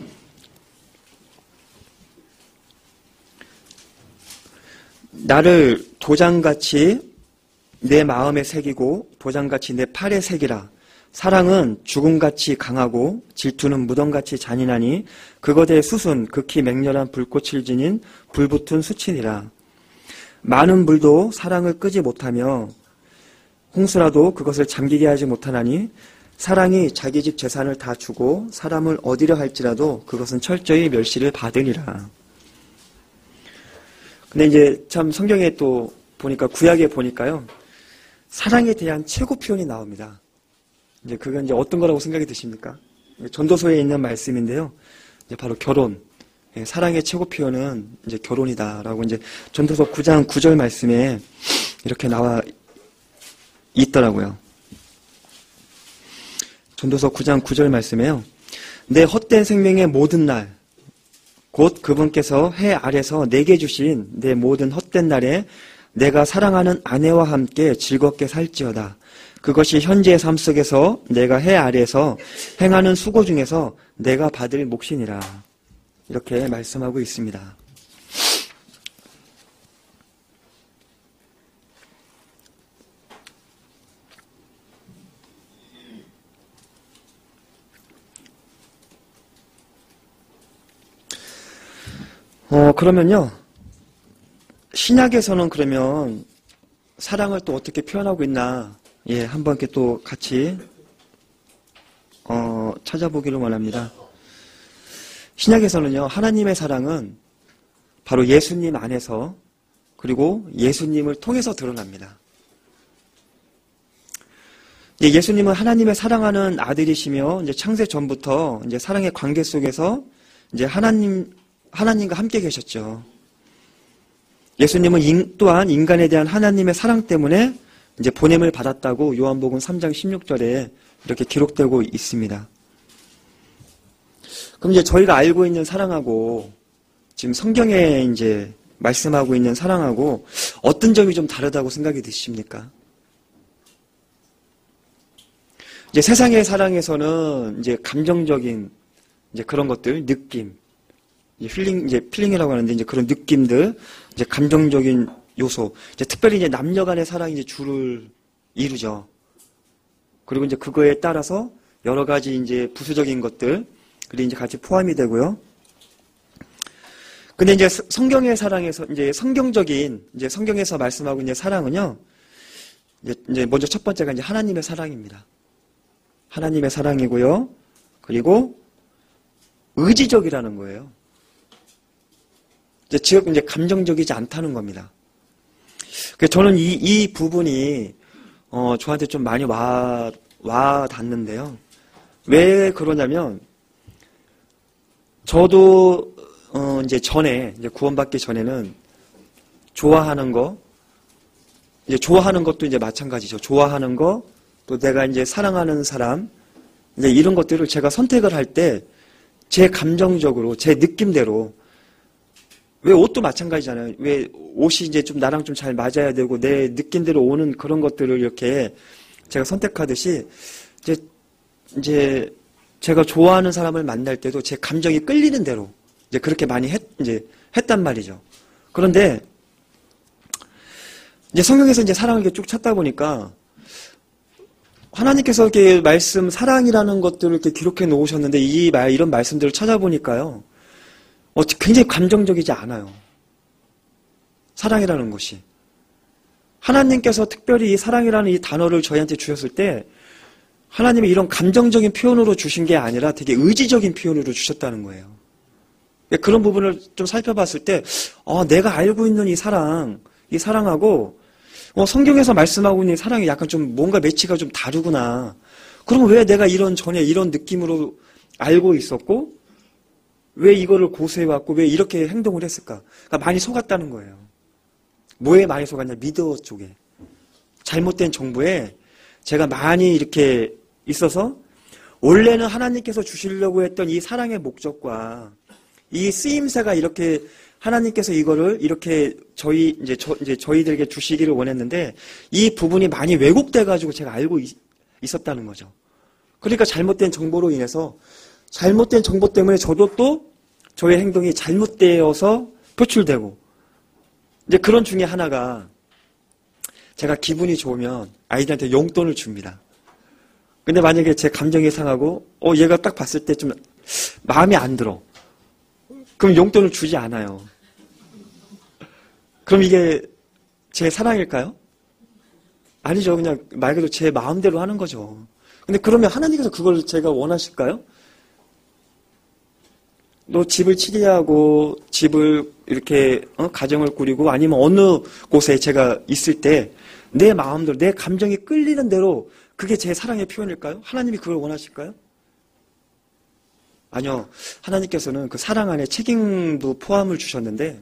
나를 도장같이 내 마음에 새기고 도장같이 내 팔에 새기라. 사랑은 죽음같이 강하고 질투는 무덤같이 잔인하니 그것의 숯은 극히 맹렬한 불꽃을 지닌 불붙은 수치니라. 많은 불도 사랑을 끄지 못하며 홍수라도 그것을 잠기게 하지 못하나니 사랑이 자기 집 재산을 다 주고 사람을 얻으려 할지라도 그것은 철저히 멸시를 받으리라. 근데 이제 참 성경에 또 보니까 구약에 보니까요, 사랑에 대한 최고 표현이 나옵니다. 이제 그건 이제 어떤 거라고 생각이 드십니까? 전도서에 있는 말씀인데요. 이제 바로 결혼. 사랑의 최고 표현은 이제 결혼이다라고 이제 전도서 구 장 구 절 말씀에 이렇게 나와 있더라고요. 전도서 구 장 구 절 말씀에요. 내 헛된 생명의 모든 날, 곧 그분께서 해 아래서 내게 주신 내 모든 헛된 날에 내가 사랑하는 아내와 함께 즐겁게 살지어다. 그것이 현재의 삶 속에서 내가 해 아래에서 행하는 수고 중에서 내가 받을 몫이니라. 이렇게 말씀하고 있습니다. 어, 그러면요, 신약에서는 그러면 사랑을 또 어떻게 표현하고 있나, 예, 한번 이렇게 또 같이, 어, 찾아보기를 원합니다. 신약에서는요, 하나님의 사랑은 바로 예수님 안에서, 그리고 예수님을 통해서 드러납니다. 예, 예수님은 하나님의 사랑하는 아들이시며, 이제 창세 전부터 이제 사랑의 관계 속에서 이제 하나님, 하나님과 함께 계셨죠. 예수님은 인, 또한 인간에 대한 하나님의 사랑 때문에 이제 보냄을 받았다고 요한복음 삼 장 십육 절에 이렇게 기록되고 있습니다. 그럼 이제 저희가 알고 있는 사랑하고 지금 성경에 이제 말씀하고 있는 사랑하고 어떤 점이 좀 다르다고 생각이 드십니까? 이제 세상의 사랑에서는 이제 감정적인 이제 그런 것들, 느낌, 이제 필링, 이제 필링이라고 하는데 이제 그런 느낌들, 이제 감정적인 요소, 이제 특별히 이제 남녀 간의 사랑이 이제 주를 이루죠. 그리고 이제 그거에 따라서 여러 가지 이제 부수적인 것들, 그리고 이제 같이 포함이 되고요. 근데 이제 성경의 사랑에서, 이제 성경적인, 이제 성경에서 말씀하고 이제 사랑은요, 이제 먼저 첫 번째가 이제 하나님의 사랑입니다. 하나님의 사랑이고요. 그리고 의지적이라는 거예요. 이제 즉, 이제 감정적이지 않다는 겁니다. 그래서 저는 이, 이 부분이, 어, 저한테 좀 많이 와, 와 닿는데요. 왜 그러냐면, 저도, 어, 이제 전에, 이제 구원받기 전에는 좋아하는 거, 이제 좋아하는 것도 이제 마찬가지죠. 좋아하는 거, 또 내가 이제 사랑하는 사람, 이제 이런 것들을 제가 선택을 할 때, 제 감정적으로, 제 느낌대로, 왜 옷도 마찬가지잖아요. 왜 옷이 이제 좀 나랑 좀 잘 맞아야 되고 내 느낌대로 오는 그런 것들을 이렇게 제가 선택하듯이 이제 이제 제가 좋아하는 사람을 만날 때도 제 감정이 끌리는 대로 이제 그렇게 많이 했 이제 했단 말이죠. 그런데 이제 성경에서 이제 사랑을 이렇게 쭉 찾다 보니까 하나님께서 이렇게 말씀 사랑이라는 것들을 이렇게 기록해 놓으셨는데 이 말 이런 말씀들을 찾아보니까요. 어, 굉장히 감정적이지 않아요. 사랑이라는 것이. 하나님께서 특별히 이 사랑이라는 이 단어를 저희한테 주셨을 때 하나님이 이런 감정적인 표현으로 주신 게 아니라 되게 의지적인 표현으로 주셨다는 거예요. 그런 부분을 좀 살펴봤을 때 어, 내가 알고 있는 이 사랑, 이 사랑하고 어, 성경에서 말씀하고 있는 이 사랑이 약간 좀 뭔가 매치가 좀 다르구나. 그럼 왜 내가 이런 전에 이런 느낌으로 알고 있었고 왜 이거를 고수해왔고 왜 이렇게 행동을 했을까? 그러니까 많이 속았다는 거예요. 뭐에 많이 속았냐? 미디어 쪽에. 잘못된 정보에 제가 많이 이렇게 있어서 원래는 하나님께서 주시려고 했던 이 사랑의 목적과 이 쓰임새가 이렇게 하나님께서 이거를 이렇게 저희 이제 저 이제 저희들에게 주시기를 원했는데 이 부분이 많이 왜곡돼 가지고 제가 알고 있, 있었다는 거죠. 그러니까 잘못된 정보로 인해서 잘못된 정보 때문에 저도 또 저의 행동이 잘못되어서 표출되고 이제 그런 중에 하나가 제가 기분이 좋으면 아이들한테 용돈을 줍니다. 근데 만약에 제 감정이 상하고 어 얘가 딱 봤을 때 좀 마음에 안 들어. 그럼 용돈을 주지 않아요. 그럼 이게 제 사랑일까요? 아니죠. 그냥 말 그대로 제 마음대로 하는 거죠. 근데 그러면 하나님께서 그걸 제가 원하실까요? 너 집을 치리하고 집을 이렇게 어? 가정을 꾸리고 아니면 어느 곳에 제가 있을 때 내 마음대로 내 감정이 끌리는 대로 그게 제 사랑의 표현일까요? 하나님이 그걸 원하실까요? 아니요. 하나님께서는 그 사랑 안에 책임도 포함을 주셨는데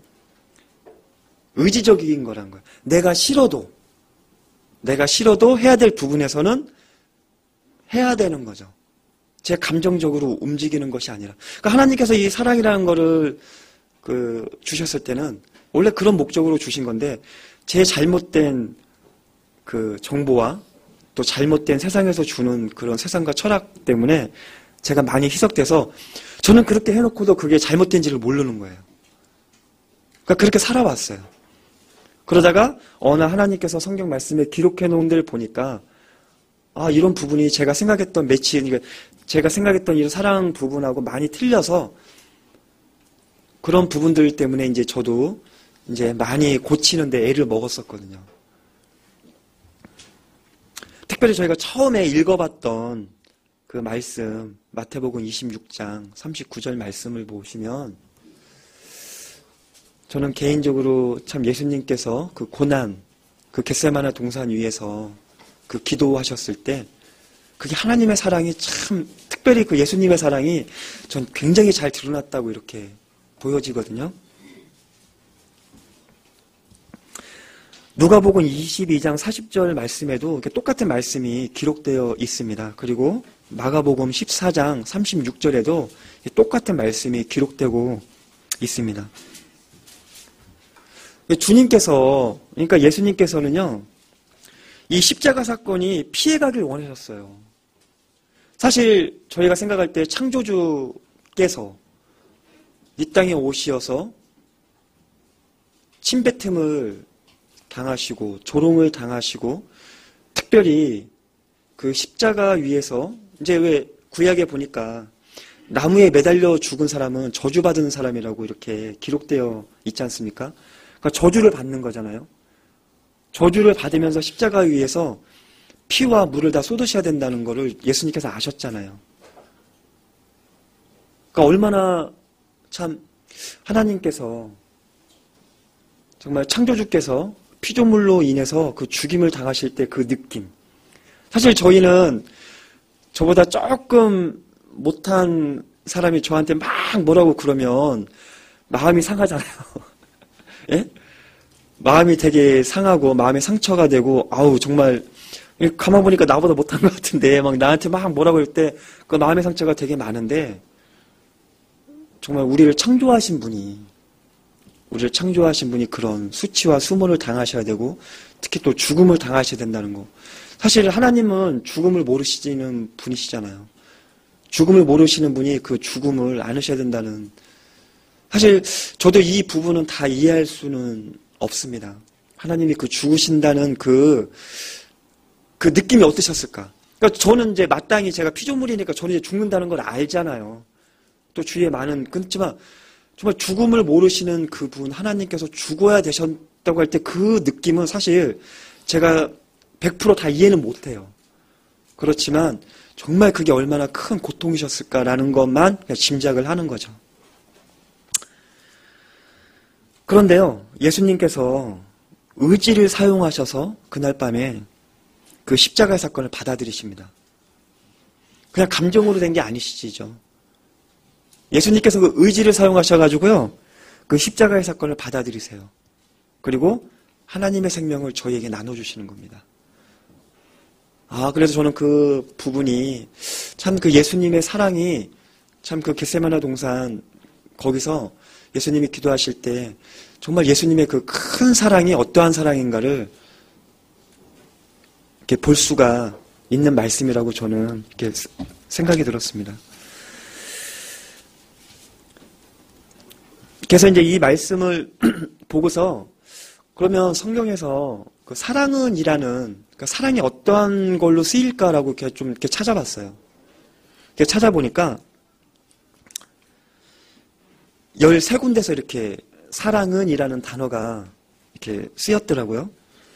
의지적인 거란 거예요. 내가 싫어도 내가 싫어도 해야 될 부분에서는 해야 되는 거죠. 제 감정적으로 움직이는 것이 아니라. 그러니까 하나님께서 이 사랑이라는 거를 그 주셨을 때는 원래 그런 목적으로 주신 건데 제 잘못된 그 정보와 또 잘못된 세상에서 주는 그런 세상과 철학 때문에 제가 많이 희석돼서 저는 그렇게 해놓고도 그게 잘못된지를 모르는 거예요. 그러니까 그렇게 살아왔어요. 그러다가 어느 하나님께서 성경 말씀에 기록해 놓은 데를 보니까 아 이런 부분이 제가 생각했던 매치, 그러니까 제가 생각했던 이런 사랑 부분하고 많이 틀려서 그런 부분들 때문에 이제 저도 이제 많이 고치는데 애를 먹었었거든요. 특별히 저희가 처음에 읽어봤던 그 말씀, 마태복음 이십육 장 삼십구 절 말씀을 보시면 저는 개인적으로 참 예수님께서 그 고난, 그 겟세마네 동산 위에서 그 기도하셨을 때 그게 하나님의 사랑이 참 특별히 그 예수님의 사랑이 전 굉장히 잘 드러났다고 이렇게 보여지거든요. 누가복음 이십이 장 사십 절 말씀에도 이렇게 똑같은 말씀이 기록되어 있습니다. 그리고 마가복음 십사 장 삼십육 절에도 똑같은 말씀이 기록되고 있습니다. 주님께서, 그러니까 예수님께서는요, 이 십자가 사건이 피해가길 원하셨어요. 사실 저희가 생각할 때 창조주께서 이 땅에 오시어서 침뱉음을 당하시고 조롱을 당하시고 특별히 그 십자가 위에서 이제 왜 구약에 보니까 나무에 매달려 죽은 사람은 저주받은 사람이라고 이렇게 기록되어 있지 않습니까? 그러니까 저주를 받는 거잖아요. 저주를 받으면서 십자가 위에서 피와 물을 다 쏟으셔야 된다는 거를 예수님께서 아셨잖아요. 그러니까 얼마나 참 하나님께서 정말 창조주께서 피조물로 인해서 그 죽임을 당하실 때 그 느낌. 사실 저희는 저보다 조금 못한 사람이 저한테 막 뭐라고 그러면 마음이 상하잖아요. 예? 마음이 되게 상하고 마음에 상처가 되고 아우 정말 가만 보니까 나보다 못한 것 같은데 막 나한테 막 뭐라고 할 때 그 마음의 상처가 되게 많은데 정말 우리를 창조하신 분이 우리를 창조하신 분이 그런 수치와 수모를 당하셔야 되고 특히 또 죽음을 당하셔야 된다는 거. 사실 하나님은 죽음을 모르시는 분이시잖아요. 죽음을 모르시는 분이 그 죽음을 안으셔야 된다는. 사실 저도 이 부분은 다 이해할 수는 없습니다. 하나님이 그 죽으신다는 그, 그 느낌이 어떠셨을까? 그러니까 저는 이제 마땅히 제가 피조물이니까 저는 이제 죽는다는 걸 알잖아요. 또 주위에 많은, 그렇지만 정말 죽음을 모르시는 그분, 하나님께서 죽어야 되셨다고 할 때 그 느낌은 사실 제가 백 퍼센트 다 이해는 못해요. 그렇지만 정말 그게 얼마나 큰 고통이셨을까라는 것만 그냥 짐작을 하는 거죠. 그런데요, 예수님께서 의지를 사용하셔서 그날 밤에 그 십자가의 사건을 받아들이십니다. 그냥 감정으로 된 게 아니시죠. 예수님께서 그 의지를 사용하셔가지고요, 그 십자가의 사건을 받아들이세요. 그리고 하나님의 생명을 저희에게 나눠주시는 겁니다. 아, 그래서 저는 그 부분이 참 그 예수님의 사랑이 참 그 겟세마네 동산 거기서 예수님이 기도하실 때 정말 예수님의 그 큰 사랑이 어떠한 사랑인가를 이렇게 볼 수가 있는 말씀이라고 저는 이렇게 생각이 들었습니다. 그래서 이제 이 말씀을 보고서 그러면 성경에서 그 사랑은 이라는 그러니까 사랑이 어떠한 걸로 쓰일까라고 이렇게 좀 이렇게 찾아봤어요. 이렇게 찾아보니까 열세 군데서 이렇게 사랑은 이라는 단어가 이렇게 쓰였더라고요.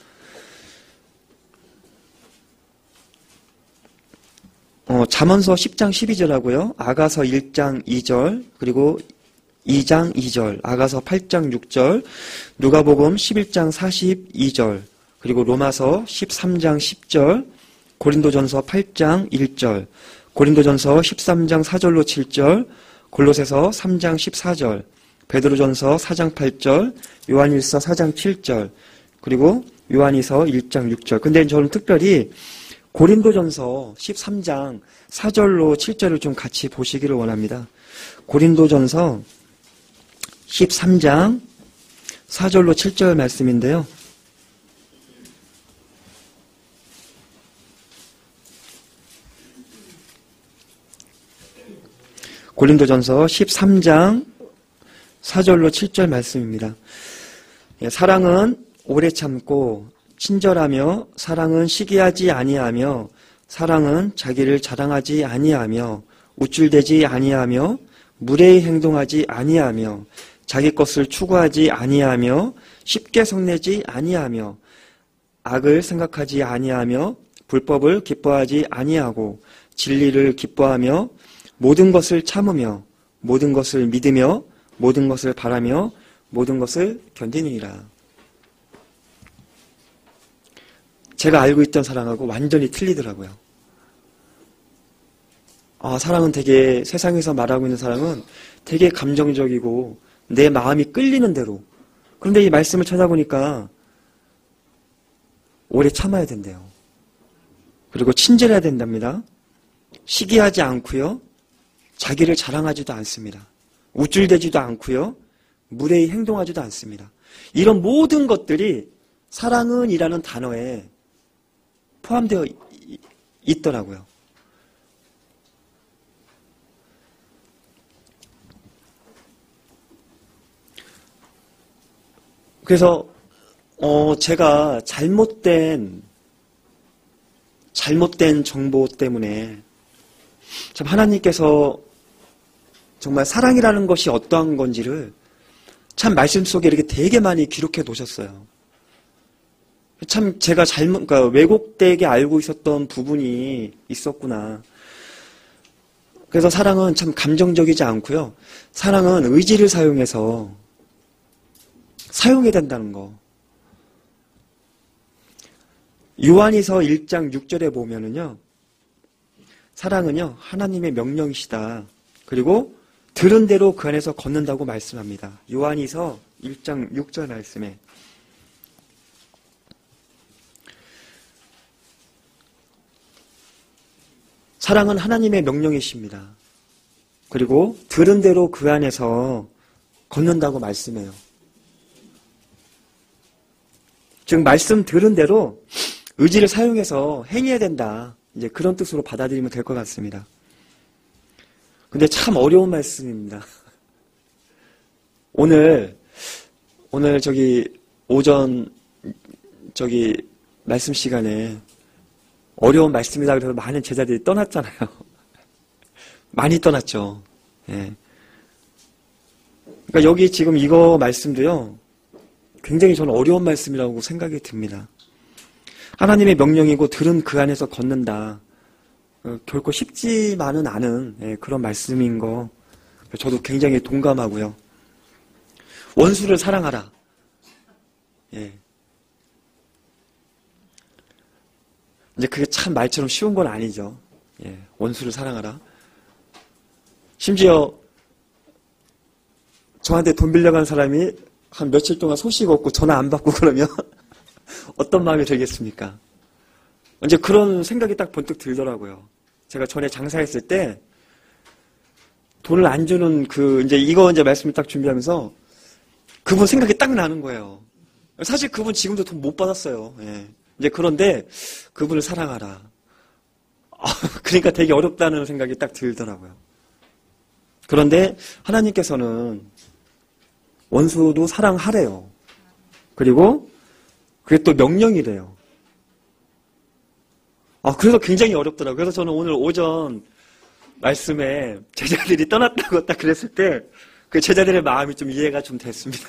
어, 잠언서 십 장 십이 절하고요. 아가서 일 장 이 절, 그리고 이 장 이 절, 아가서 팔 장 육 절, 누가복음 십일 장 사십이 절, 그리고 로마서 십삼 장 십 절, 고린도전서 팔 장 일 절, 고린도전서 십삼 장 사 절로 칠 절, 골로새서 삼 장 십사 절, 베드로전서 사 장 팔 절, 요한일서 사 장 칠 절, 그리고 요한이서 일 장 육 절. 근데 저는 특별히 고린도전서 십삼 장 사 절로 칠 절을 좀 같이 보시기를 원합니다. 고린도전서 십삼 장 사 절로 칠 절 말씀인데요. 고린도전서 십삼 장 사 절로 칠 절 말씀입니다. 사랑은 오래 참고 친절하며 사랑은 시기하지 아니하며 사랑은 자기를 자랑하지 아니하며 우쭐대지 아니하며 무례히 행동하지 아니하며 자기 것을 추구하지 아니하며 쉽게 성내지 아니하며 악을 생각하지 아니하며 불법을 기뻐하지 아니하고 진리를 기뻐하며 모든 것을 참으며 모든 것을 믿으며 모든 것을 바라며 모든 것을 견디느니라. 제가 알고 있던 사랑하고 완전히 틀리더라고요. 아, 사랑은 되게 세상에서 말하고 있는 사랑은 되게 감정적이고 내 마음이 끌리는 대로. 그런데 이 말씀을 찾아보니까 오래 참아야 된대요. 그리고 친절해야 된답니다. 시기하지 않고요. 자기를 자랑하지도 않습니다. 우쭐대지도 않고요. 무례히 행동하지도 않습니다. 이런 모든 것들이 사랑은 이라는 단어에 포함되어 있더라고요. 그래서 어 제가 잘못된 잘못된 정보 때문에 참 하나님께서 정말 사랑이라는 것이 어떠한 건지를 참 말씀 속에 이렇게 되게 많이 기록해 놓으셨어요. 참 제가 잘못, 그러니까 왜곡되게 알고 있었던 부분이 있었구나. 그래서 사랑은 참 감정적이지 않고요. 사랑은 의지를 사용해서 사용해야 된다는 거. 요한이서 일 장 육 절에 보면은요. 사랑은요. 하나님의 명령이시다. 그리고 들은 대로 그 안에서 걷는다고 말씀합니다. 요한이서 일 장 육 절 말씀에 사랑은 하나님의 명령이십니다. 그리고 들은 대로 그 안에서 걷는다고 말씀해요. 즉 말씀 들은 대로 의지를 사용해서 행해야 된다. 이제 그런 뜻으로 받아들이면 될 것 같습니다. 근데 참 어려운 말씀입니다. 오늘 오늘 저기 오전 저기 말씀 시간에 어려운 말씀이다 그래서 많은 제자들이 떠났잖아요. 많이 떠났죠. 예. 그러니까 여기 지금 이거 말씀도요. 굉장히 저는 어려운 말씀이라고 생각이 듭니다. 하나님의 명령이고 들은 그 안에서 걷는다. 어, 결코 쉽지만은 않은 예, 그런 말씀인 거 저도 굉장히 동감하고요. 원수를 사랑하라. 예. 이제 그게 참 말처럼 쉬운 건 아니죠. 예, 원수를 사랑하라. 심지어 저한테 돈 빌려간 사람이 한 며칠 동안 소식 없고 전화 안 받고 그러면 어떤 마음이 들겠습니까? 이제 그런 생각이 딱 번뜩 들더라고요. 제가 전에 장사했을 때 돈을 안 주는 그, 이제 이거 이제 말씀을 딱 준비하면서 그분 생각이 딱 나는 거예요. 사실 그분 지금도 돈 못 받았어요. 예. 이제 그런데 그분을 사랑하라. 그러니까 되게 어렵다는 생각이 딱 들더라고요. 그런데 하나님께서는 원수도 사랑하래요. 그리고 그게 또 명령이래요. 아, 그래서 굉장히 어렵더라고요. 그래서 저는 오늘 오전 말씀에 제자들이 떠났다고 딱 그랬을 때 그 제자들의 마음이 좀 이해가 좀 됐습니다.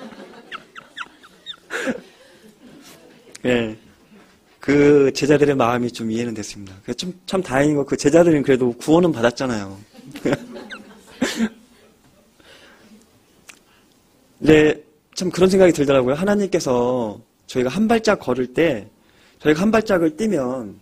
예. 그 제자들의 마음이 좀 이해는 됐습니다. 참, 참 다행인 거, 그 제자들은 그래도 구원은 받았잖아요. 네, 참 그런 생각이 들더라고요. 하나님께서 저희가 한 발짝 걸을 때, 저희가 한 발짝을 뛰면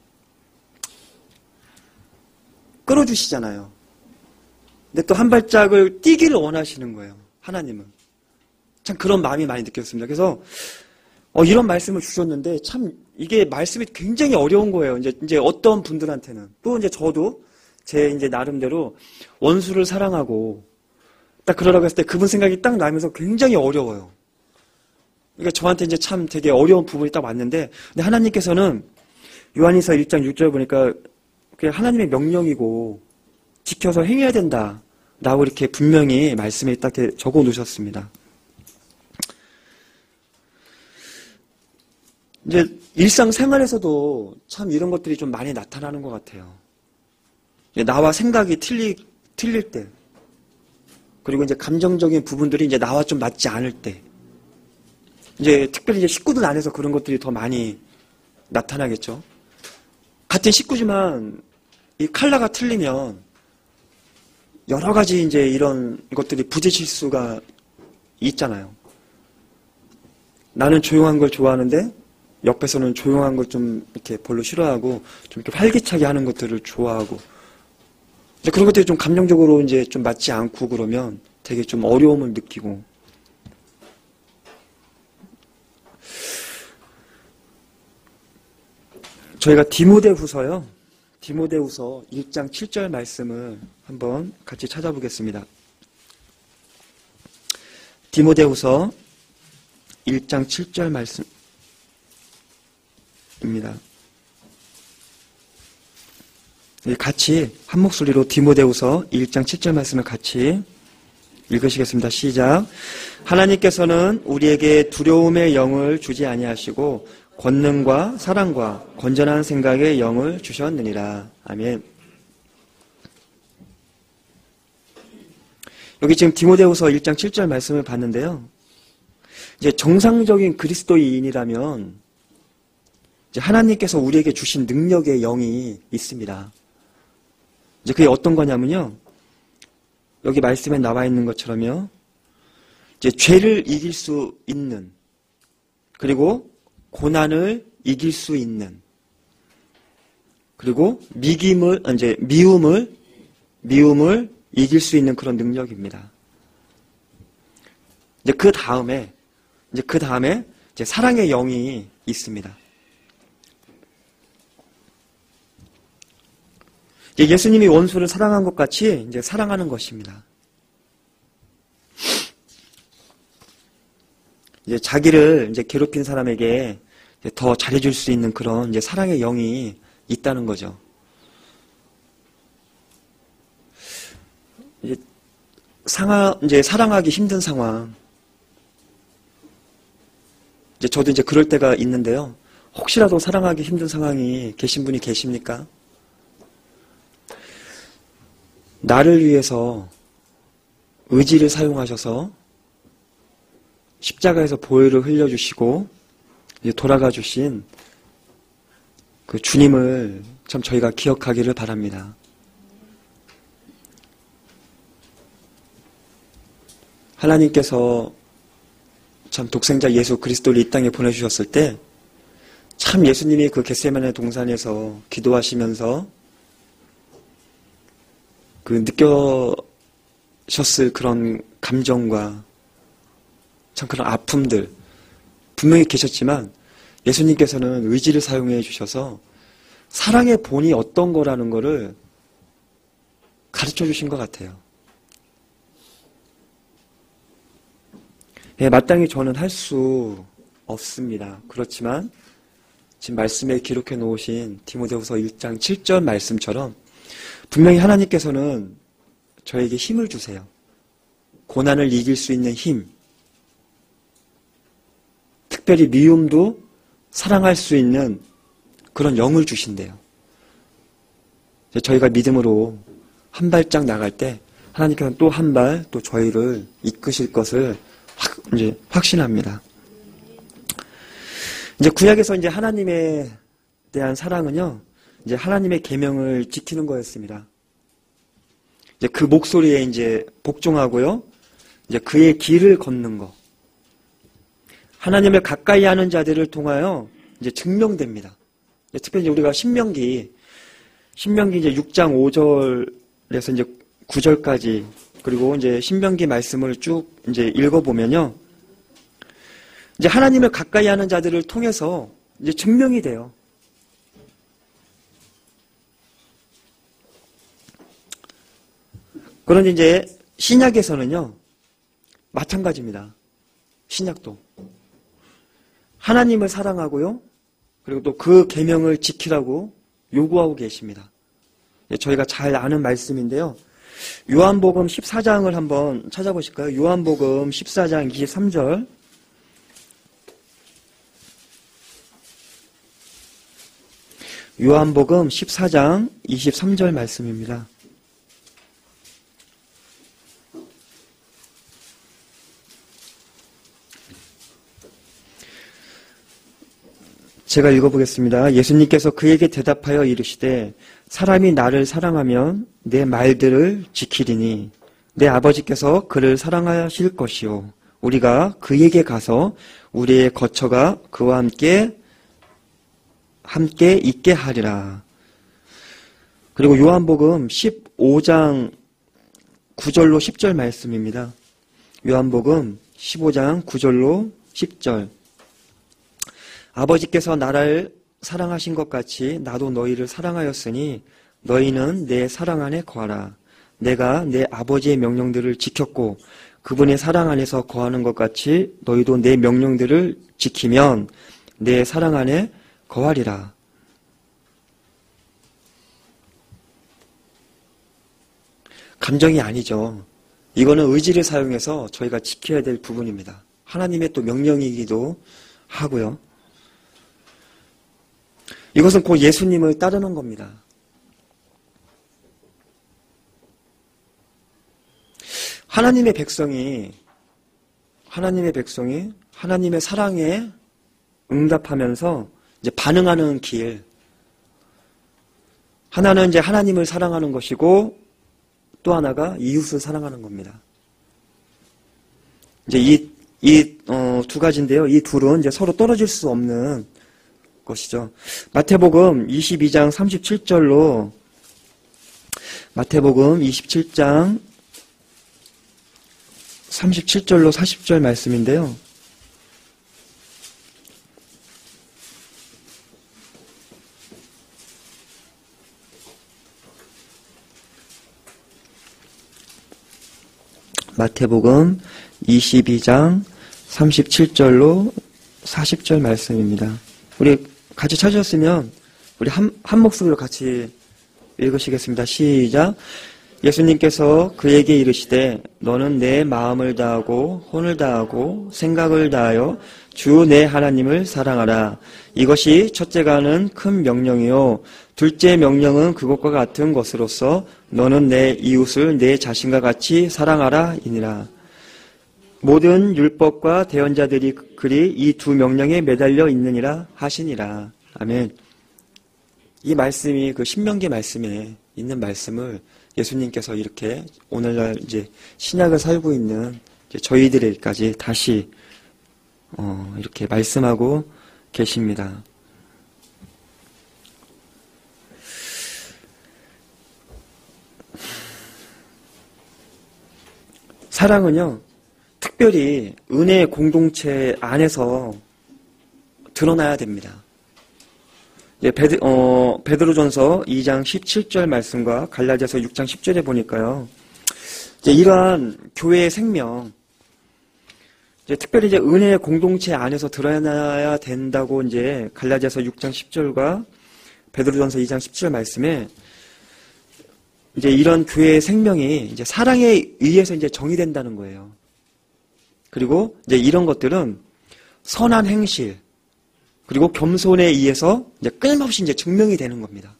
끌어주시잖아요. 근데 또 한 발짝을 뛰기를 원하시는 거예요. 하나님은. 참 그런 마음이 많이 느꼈습니다. 그래서 어, 이런 말씀을 주셨는데 참 이게 말씀이 굉장히 어려운 거예요. 이제 이제 어떤 분들한테는 또 이제 저도 제 이제 나름대로 원수를 사랑하고 딱 그러라고 했을 때 그분 생각이 딱 나면서 굉장히 어려워요. 그러니까 저한테 이제 참 되게 어려운 부분이 딱 왔는데, 근데 하나님께서는 요한일서 일 장 육 절 보니까 그게 하나님의 명령이고 지켜서 행해야 된다. 라고 이렇게 분명히 말씀에 딱 적어 놓으셨습니다. 이제 일상생활에서도 참 이런 것들이 좀 많이 나타나는 것 같아요. 나와 생각이 틀리, 틀릴 때, 그리고 이제 감정적인 부분들이 이제 나와 좀 맞지 않을 때, 이제 특별히 이제 식구들 안에서 그런 것들이 더 많이 나타나겠죠. 같은 식구지만 이 컬러가 틀리면 여러 가지 이제 이런 것들이 부딪힐 수가 있잖아요. 나는 조용한 걸 좋아하는데 옆에서는 조용한 걸 좀 이렇게 별로 싫어하고 좀 이렇게 활기차게 하는 것들을 좋아하고, 이제 그런 것들이 좀 감정적으로 이제 좀 맞지 않고 그러면 되게 좀 어려움을 느끼고. 저희가 디모데후서요. 디모데후서 일 장 칠 절 말씀을 한번 같이 찾아보겠습니다. 디모데후서 일 장 칠 절 말씀입니다. 같이 한 목소리로 디모데후서 일 장 칠 절 말씀을 같이 읽으시겠습니다. 시작. 하나님께서는 우리에게 두려움의 영을 주지 아니하시고 권능과 사랑과 건전한 생각의 영을 주셨느니라. 아멘. 여기 지금 디모데후서 일 장 칠 절 말씀을 봤는데요. 이제 정상적인 그리스도인이라면 이제 하나님께서 우리에게 주신 능력의 영이 있습니다. 이제 그게 어떤 거냐면요. 여기 말씀에 나와 있는 것처럼요. 이제 죄를 이길 수 있는, 그리고 고난을 이길 수 있는, 그리고 미김을, 이제 미움을, 미움을 이길 수 있는 그런 능력입니다. 이제 그 다음에, 이제 그 다음에 이제 사랑의 영이 있습니다. 이제 예수님이 원수를 사랑한 것 같이 이제 사랑하는 것입니다. 이제 자기를 이제 괴롭힌 사람에게 더 잘해줄 수 있는 그런 이제 사랑의 영이 있다는 거죠. 이제 상하, 이제 사랑하기 힘든 상황. 이제 저도 이제 그럴 때가 있는데요. 혹시라도 사랑하기 힘든 상황이 계신 분이 계십니까? 나를 위해서 의지를 사용하셔서 십자가에서 보혈을 흘려주시고 돌아가 주신 그 주님을 참 저희가 기억하기를 바랍니다. 하나님께서 참 독생자 예수 그리스도를 이 땅에 보내주셨을 때 참 예수님이 그 겟세마네 동산에서 기도하시면서 그 느껴셨을 그런 감정과 참 그런 아픔들 분명히 계셨지만 예수님께서는 의지를 사용해 주셔서 사랑의 본이 어떤 거라는 거를 가르쳐 주신 것 같아요. 예, 마땅히 저는 할 수 없습니다. 그렇지만 지금 말씀에 기록해 놓으신 디모데후서 일 장 칠 절 말씀처럼 분명히 하나님께서는 저에게 힘을 주세요. 고난을 이길 수 있는 힘, 특별히 미움도 사랑할 수 있는 그런 영을 주신대요. 저희가 믿음으로 한 발짝 나갈 때 하나님께서는 또 한 발 또 저희를 이끄실 것을 확, 이제 확신합니다. 이제 구약에서 이제 하나님에 대한 사랑은요, 이제 하나님의 계명을 지키는 거였습니다. 이제 그 목소리에 이제 복종하고요, 이제 그의 길을 걷는 거. 하나님을 가까이 하는 자들을 통하여 이제 증명됩니다. 특별히 우리가 신명기, 신명기 이제 육 장 오 절에서 이제 구 절까지, 그리고 이제 신명기 말씀을 쭉 이제 읽어보면요. 이제 하나님을 가까이 하는 자들을 통해서 이제 증명이 돼요. 그런데 이제 신약에서는요, 마찬가지입니다. 신약도. 하나님을 사랑하고요, 그리고 또 그 계명을 지키라고 요구하고 계십니다. 저희가 잘 아는 말씀인데요. 요한복음 십사 장을 한번 찾아보실까요? 요한복음 십사 장 이십삼 절. 요한복음 십사 장 이십삼 절 말씀입니다. 제가 읽어보겠습니다. 예수님께서 그에게 대답하여 이르시되 사람이 나를 사랑하면 내 말들을 지키리니 내 아버지께서 그를 사랑하실 것이요 우리가 그에게 가서 우리의 거처가 그와 함께 함께 있게 하리라. 그리고 요한복음 십오 장 구 절로 십 절 말씀입니다. 요한복음 십오 장 구 절로 십 절. 아버지께서 나를 사랑하신 것 같이 나도 너희를 사랑하였으니 너희는 내 사랑 안에 거하라. 내가 내 아버지의 명령들을 지켰고 그분의 사랑 안에서 거하는 것 같이 너희도 내 명령들을 지키면 내 사랑 안에 거하리라. 감정이 아니죠. 이거는 의지를 사용해서 저희가 지켜야 될 부분입니다. 하나님의 또 명령이기도 하고요. 이것은 곧 예수님을 따르는 겁니다. 하나님의 백성이 하나님의 백성이 하나님의 사랑에 응답하면서 이제 반응하는 길. 하나는 이제 하나님을 사랑하는 것이고 또 하나가 이웃을 사랑하는 겁니다. 이제 이, 이, 어, 두 가지인데요. 이 둘은 이제 서로 떨어질 수 없는 것이죠. 마태복음 이십이 장 삼십칠 절로 마태복음 이십칠 장 삼십칠 절로 사십 절 말씀인데요. 마태복음 이십이 장 삼십칠 절로 사십 절 말씀입니다. 우리 같이 찾으셨으면 우리 한, 한 목소리로 같이 읽으시겠습니다. 시작. 예수님께서 그에게 이르시되 너는 내 마음을 다하고 혼을 다하고 생각을 다하여 주 내 하나님을 사랑하라. 이것이 첫째가 하는 큰 명령이요 둘째 명령은 그것과 같은 것으로서 너는 내 이웃을 내 자신과 같이 사랑하라 이니라. 모든 율법과 대언자들이 그리 이 두 명령에 매달려 있느니라 하시니라. 아멘. 이 말씀이 그 신명기 말씀에 있는 말씀을 예수님께서 이렇게 오늘날 이제 신약을 살고 있는 이제 저희들에게까지 다시 어 이렇게 말씀하고 계십니다. 사랑은요, 특별히 은혜의 공동체 안에서 드러나야 됩니다. 예, 베드, 어, 베드로전서 이 장 십칠 절 말씀과 갈라디아서 육 장 십 절에 보니까요. 이제 이러한 교회의 생명, 이제 특별히 이제 은혜의 공동체 안에서 드러나야 된다고 이제 갈라디아서 육 장 십 절과 베드로전서 이 장 십칠 절 말씀에 이제 이런 교회의 생명이 이제 사랑에 의해서 이제 정의된다는 거예요. 그리고 이제 이런 것들은 선한 행실, 그리고 겸손에 의해서 이제 끊임없이 이제 증명이 되는 겁니다.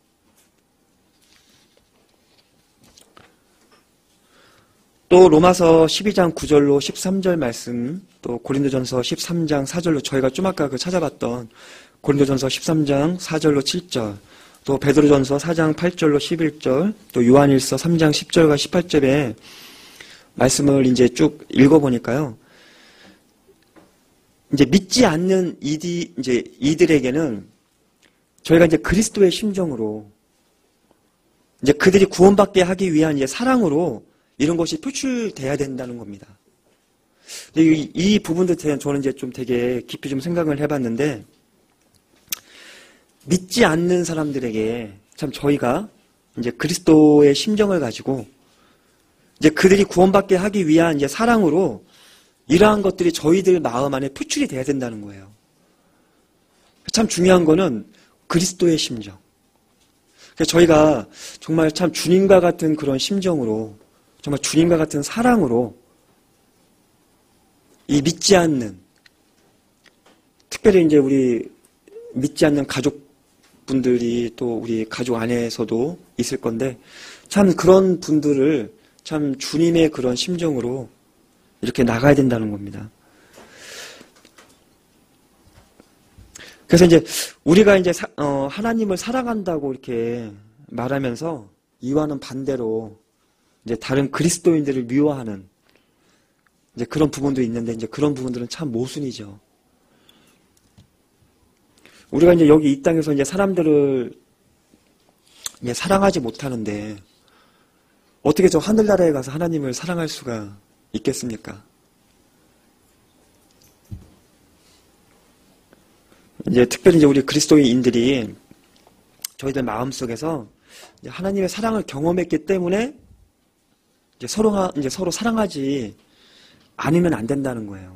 또 로마서 십이 장 구 절로 십삼 절 말씀, 또 고린도전서 십삼 장 사 절로 저희가 좀 아까 그 찾아봤던 고린도전서 십삼 장 사 절로 칠 절, 또 베드로전서 사 장 팔 절로 십일 절, 또 요한일서 삼 장 십 절과 십팔 절에 말씀을 이제 쭉 읽어보니까요. 이제 믿지 않는 이디, 이제 이들에게는 저희가 이제 그리스도의 심정으로 이제 그들이 구원받게 하기 위한 이제 사랑으로 이런 것이 표출돼야 된다는 겁니다. 이, 이 부분도 저는 이제 좀 되게 깊이 좀 생각을 해봤는데, 믿지 않는 사람들에게 참 저희가 이제 그리스도의 심정을 가지고 이제 그들이 구원받게 하기 위한 이제 사랑으로 이러한 것들이 저희들 마음 안에 표출이 돼야 된다는 거예요. 참 중요한 거는 그리스도의 심정. 그래서 저희가 정말 참 주님과 같은 그런 심정으로, 정말 주님과 같은 사랑으로 이 믿지 않는, 특별히 이제 우리 믿지 않는 가족분들이 또 우리 가족 안에서도 있을 건데, 참 그런 분들을 참 주님의 그런 심정으로 이렇게 나가야 된다는 겁니다. 그래서 이제 우리가 이제 사, 어, 하나님을 사랑한다고 이렇게 말하면서 이와는 반대로 이제 다른 그리스도인들을 미워하는 이제 그런 부분도 있는데, 이제 그런 부분들은 참 모순이죠. 우리가 이제 여기 이 땅에서 이제 사람들을 이제 사랑하지 못하는데 어떻게 저 하늘나라에 가서 하나님을 사랑할 수가 있겠습니까? 이제 특별히 이제 우리 그리스도인들이 저희들 마음속에서 이제 하나님의 사랑을 경험했기 때문에 이제 서로 이제 서로 사랑하지 않으면 안 된다는 거예요.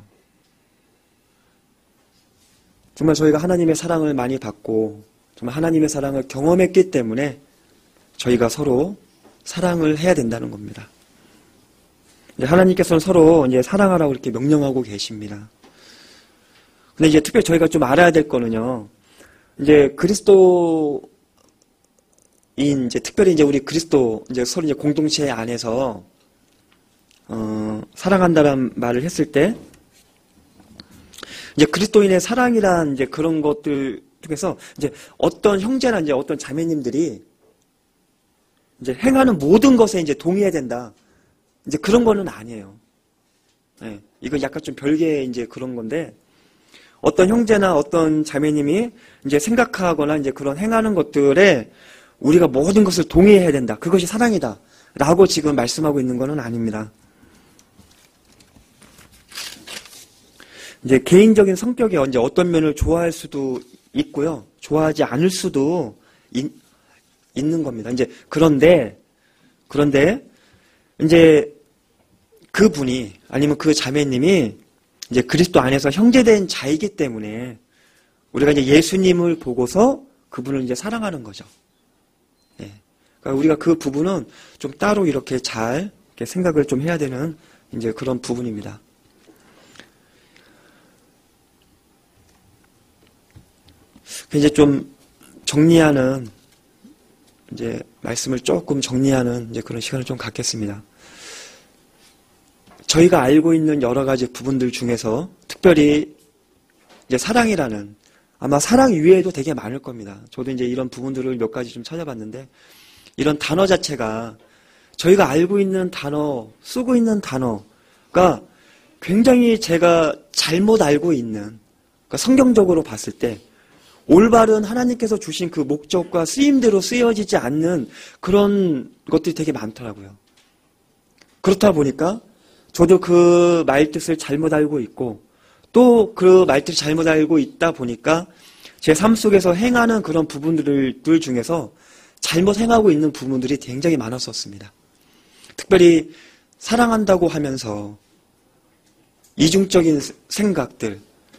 정말 저희가 하나님의 사랑을 많이 받고 정말 하나님의 사랑을 경험했기 때문에 저희가 서로 사랑을 해야 된다는 겁니다. 하나님께서는 서로 이제 사랑하라고 이렇게 명령하고 계십니다. 근데 이제 특별히 저희가 좀 알아야 될 거는요, 이제 그리스도인, 이제 특별히 이제 우리 그리스도, 이제 서로 이제 공동체 안에서, 어, 사랑한다는 말을 했을 때, 이제 그리스도인의 사랑이란 이제 그런 것들 중에서 이제 어떤 형제나 이제 어떤 자매님들이 이제 행하는 모든 것에 이제 동의해야 된다. 이제 그런 거는 아니에요. 네, 이건 약간 좀 별개의 이제 그런 건데, 어떤 형제나 어떤 자매님이 이제 생각하거나 이제 그런 행하는 것들에 우리가 모든 것을 동의해야 된다. 그것이 사랑이다. 라고 지금 말씀하고 있는 거는 아닙니다. 이제 개인적인 성격에 이제 어떤 면을 좋아할 수도 있고요. 좋아하지 않을 수도 있, 있는 겁니다. 이제 그런데, 그런데, 이제 그분이, 아니면 그 자매님이 이제 그리스도 안에서 형제된 자이기 때문에 우리가 이제 예수님을 보고서 그분을 이제 사랑하는 거죠. 예. 그러니까 우리가 그 부분은 좀 따로 이렇게 잘 이렇게 생각을 좀 해야 되는 이제 그런 부분입니다. 이제 좀 정리하는, 이제 말씀을 조금 정리하는 이제 그런 시간을 좀 갖겠습니다. 저희가 알고 있는 여러 가지 부분들 중에서 특별히 이제 사랑이라는, 아마 사랑 이외에도 되게 많을 겁니다. 저도 이제 이런 부분들을 몇 가지 좀 찾아봤는데, 이런 단어 자체가 저희가 알고 있는 단어, 쓰고 있는 단어가 굉장히 제가 잘못 알고 있는, 그러니까 성경적으로 봤을 때 올바른 하나님께서 주신 그 목적과 쓰임대로 쓰여지지 않는 그런 것들이 되게 많더라고요. 그렇다 보니까 저도 그 말뜻을 잘못 알고 있고, 또 그 말뜻을 잘못 알고 있다 보니까 제 삶 속에서 행하는 그런 부분들 중에서 잘못 행하고 있는 부분들이 굉장히 많았었습니다. 특별히 사랑한다고 하면서 이중적인 생각들.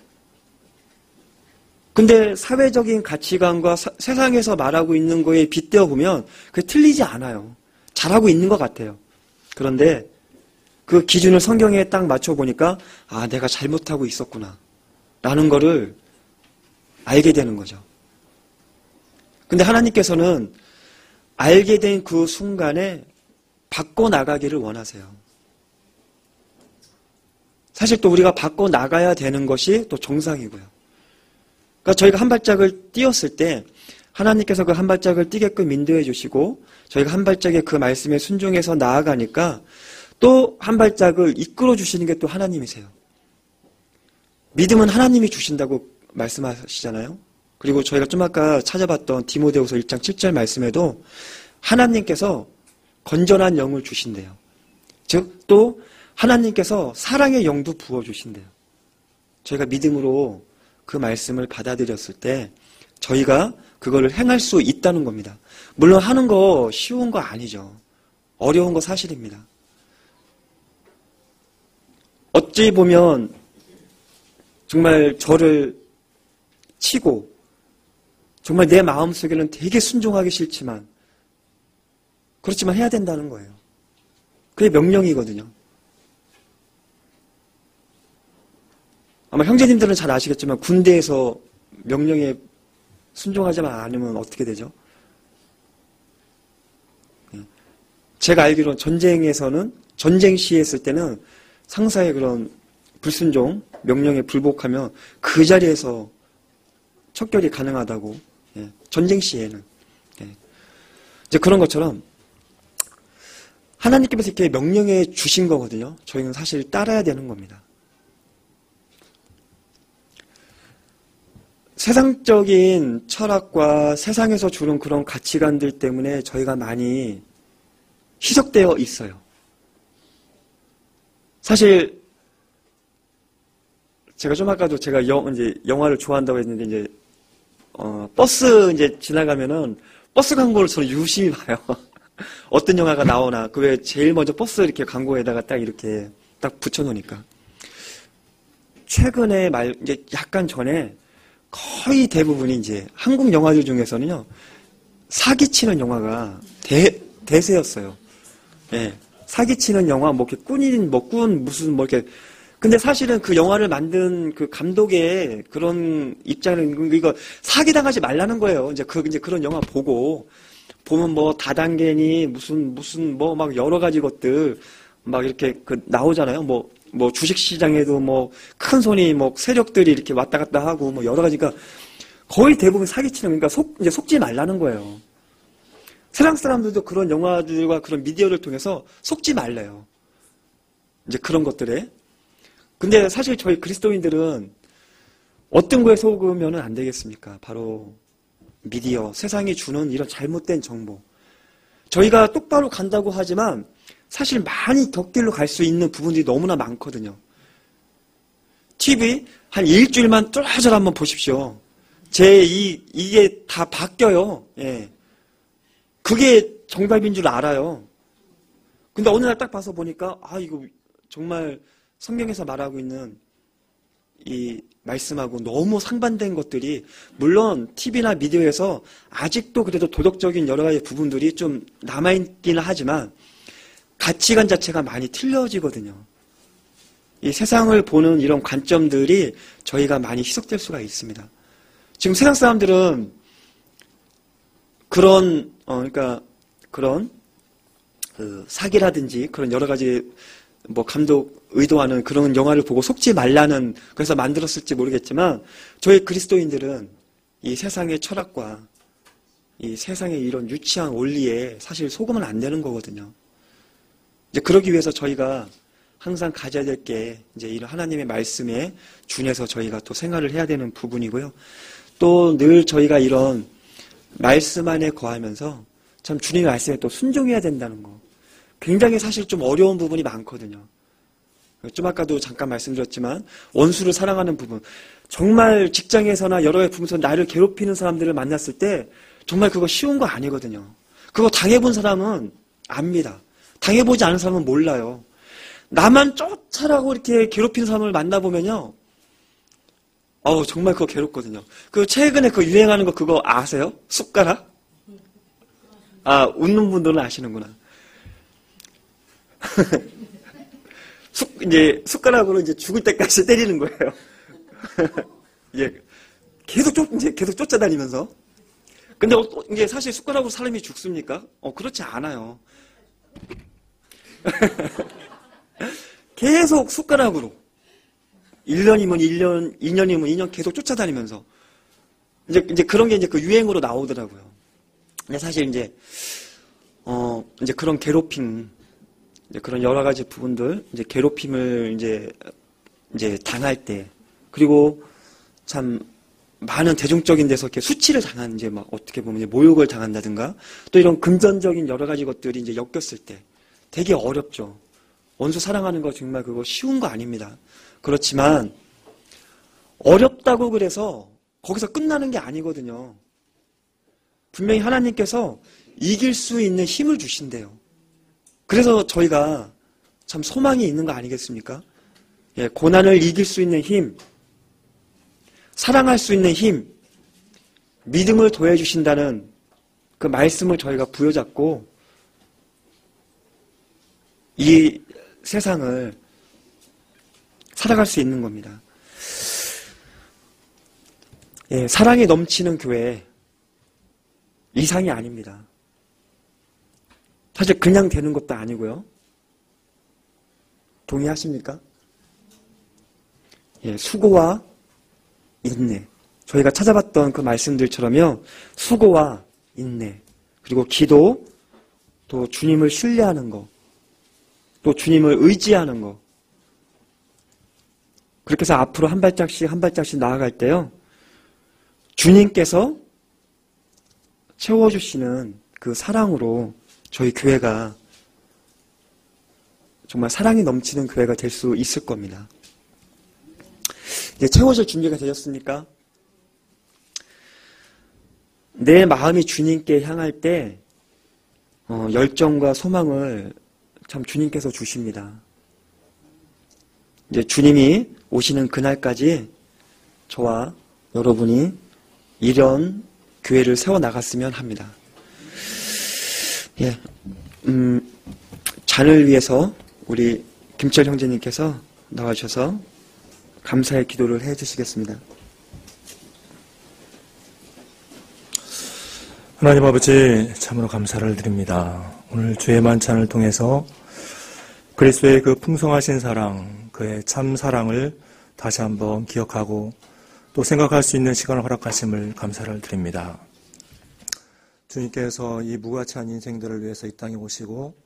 근데 사회적인 가치관과 사, 세상에서 말하고 있는 거에 빗대어 보면 그게 틀리지 않아요. 잘하고 있는 것 같아요. 그런데 그 기준을 성경에 딱 맞춰보니까 아, 내가 잘못하고 있었구나 라는 거를 알게 되는 거죠. 근데 하나님께서는 알게 된 그 순간에 바꿔나가기를 원하세요. 사실 또 우리가 바꿔나가야 되는 것이 또 정상이고요. 그러니까 저희가 한 발짝을 띄었을 때 하나님께서 그 한 발짝을 띄게끔 인도해 주시고 저희가 한 발짝의 그 말씀에 순종해서 나아가니까 또 한 발짝을 이끌어 주시는 게 또 하나님이세요. 믿음은 하나님이 주신다고 말씀하시잖아요. 그리고 저희가 좀 아까 찾아봤던 디모데후서 일 장 칠 절 말씀에도 하나님께서 건전한 영을 주신대요. 즉 또 하나님께서 사랑의 영도 부어주신대요. 저희가 믿음으로 그 말씀을 받아들였을 때 저희가 그거를 행할 수 있다는 겁니다. 물론 하는 거 쉬운 거 아니죠. 어려운 거 사실입니다. 어찌 보면 정말 저를 치고 정말 내 마음속에는 되게 순종하기 싫지만 그렇지만 해야 된다는 거예요. 그게 명령이거든요. 아마 형제님들은 잘 아시겠지만 군대에서 명령에 순종하지 않으면 어떻게 되죠? 제가 알기로는 전쟁에서는 전쟁 시에 했을 때는 상사의 그런 불순종, 명령에 불복하면 그 자리에서 척결이 가능하다고. 예, 전쟁 시에는. 예. 이제 그런 것처럼 하나님께서 이렇게 명령해 주신 거거든요. 저희는 사실 따라야 되는 겁니다. 세상적인 철학과 세상에서 주는 그런 가치관들 때문에 저희가 많이 희석되어 있어요. 사실 제가 좀 아까도 제가 영, 이제 영화를 좋아한다고 했는데 이제 어, 버스 이제 지나가면은 버스 광고를 저는 유심히 봐요. 어떤 영화가 나오나 그 왜 제일 먼저 버스 이렇게 광고에다가 딱 이렇게 딱 붙여놓으니까 최근에 말 이제 약간 전에 거의 대부분이 이제 한국 영화들 중에서는요 사기치는 영화가 대 대세였어요. 예, 사기치는 영화 뭐 이렇게 꾼인 뭐 꾼 무슨 뭐 이렇게 근데 사실은 그 영화를 만든 그 감독의 그런 입장은 이거 사기당하지 말라는 거예요. 이제 그 이제 그런 영화 보고 보면 뭐 다단계니 무슨 무슨 뭐 막 여러 가지 것들 막 이렇게 그 나오잖아요. 뭐 뭐 주식 시장에도 뭐 큰 손이 뭐 세력들이 이렇게 왔다 갔다 하고 뭐 여러 가지가 거의 대부분 사기치는 그러니까 속 이제 속지 말라는 거예요. 세상 사람들도 그런 영화들과 그런 미디어를 통해서 속지 말래요. 이제 그런 것들에. 근데 사실 저희 그리스도인들은 어떤 거에 속으면 안 되겠습니까? 바로 미디어, 세상이 주는 이런 잘못된 정보. 저희가 똑바로 간다고 하지만 사실 많이 덕길로 갈 수 있는 부분들이 너무나 많거든요. 티비 한 일주일만 뚫어져 한번 보십시오. 제 이, 이게 다 바뀌어요. 예. 그게 정답인 줄 알아요. 근데 어느 날 딱 봐서 보니까 아 이거 정말 성경에서 말하고 있는 이 말씀하고 너무 상반된 것들이 물론 티비나 미디어에서 아직도 그래도 도덕적인 여러 가지 부분들이 좀 남아있기는 하지만 가치관 자체가 많이 틀려지거든요. 이 세상을 보는 이런 관점들이 저희가 많이 희석될 수가 있습니다. 지금 세상 사람들은 그런 어 그러니까 그런 그 사기라든지 그런 여러 가지 뭐 감독 의도하는 그런 영화를 보고 속지 말라는 그래서 만들었을지 모르겠지만 저희 그리스도인들은 이 세상의 철학과 이 세상의 이런 유치한 원리에 사실 속으면 안 되는 거거든요. 이제 그러기 위해서 저희가 항상 가져야 될 게 이제 이런 하나님의 말씀에 준해서 저희가 또 생활을 해야 되는 부분이고요. 또 늘 저희가 이런 말씀 안에 거하면서 참 주님의 말씀에 또 순종해야 된다는 거. 굉장히 사실 좀 어려운 부분이 많거든요. 좀 아까도 잠깐 말씀드렸지만 원수를 사랑하는 부분. 정말 직장에서나 여러 가지 부분에서 나를 괴롭히는 사람들을 만났을 때 정말 그거 쉬운 거 아니거든요. 그거 당해본 사람은 압니다. 당해보지 않은 사람은 몰라요. 나만 쫓아라고 이렇게 괴롭히는 사람을 만나보면요. 어우, 정말 그거 괴롭거든요. 그 최근에 그 유행하는 거 그거 아세요? 숟가락? 아, 웃는 분들은 아시는구나. 숟, 이제 숟가락으로 이제 죽을 때까지 때리는 거예요. 예. 계속 쫓, 이제 계속 쫓아다니면서. 근데 어, 이제 사실 숟가락으로 사람이 죽습니까? 어, 그렇지 않아요. 계속 숟가락으로. 일 년이면 일 년, 이 년이면 이 년 계속 쫓아다니면서. 이제, 이제 그런 게 이제 그 유행으로 나오더라고요. 근데 사실 이제, 어, 이제 그런 괴롭힘, 이제 그런 여러 가지 부분들, 이제 괴롭힘을 이제, 이제 당할 때, 그리고 참, 많은 대중적인 데서 이렇게 수치를 당한, 이제 막 어떻게 보면 이제 모욕을 당한다든가, 또 이런 금전적인 여러 가지 것들이 이제 엮였을 때 되게 어렵죠. 원수 사랑하는 거 정말 그거 쉬운 거 아닙니다. 그렇지만, 어렵다고 그래서 거기서 끝나는 게 아니거든요. 분명히 하나님께서 이길 수 있는 힘을 주신대요. 그래서 저희가 참 소망이 있는 거 아니겠습니까? 예, 고난을 이길 수 있는 힘, 사랑할 수 있는 힘, 믿음을 더해주신다는 그 말씀을 저희가 부여잡고 이 세상을 살아갈 수 있는 겁니다. 예, 사랑이 넘치는 교회, 이상이 아닙니다. 사실 그냥 되는 것도 아니고요. 동의하십니까? 예, 수고와 인내. 저희가 찾아봤던 그 말씀들처럼요. 수고와 인내. 그리고 기도, 또 주님을 신뢰하는 거. 또 주님을 의지하는 거. 그렇게 해서 앞으로 한 발짝씩 한 발짝씩 나아갈 때요. 주님께서 채워주시는 그 사랑으로 저희 교회가 정말 사랑이 넘치는 교회가 될 수 있을 겁니다. 이제 채워질 준비가 되셨습니까? 내 마음이 주님께 향할 때 어, 열정과 소망을 참 주님께서 주십니다. 이제 주님이 오시는 그날까지 저와 여러분이 이런 교회를 세워 나갔으면 합니다. 예, 음, 잔을 위해서 우리 김철 형제님께서 나와주셔서 감사의 기도를 해주시겠습니다. 하나님 아버지, 참으로 감사를 드립니다. 오늘 주의 만찬을 통해서 그리스도의 그 풍성하신 사랑, 그의 참 사랑을 다시 한번 기억하고 또 생각할 수 있는 시간을 허락하심을 감사를 드립니다. 주님께서 이 무가치한 인생들을 위해서 이 땅에 오시고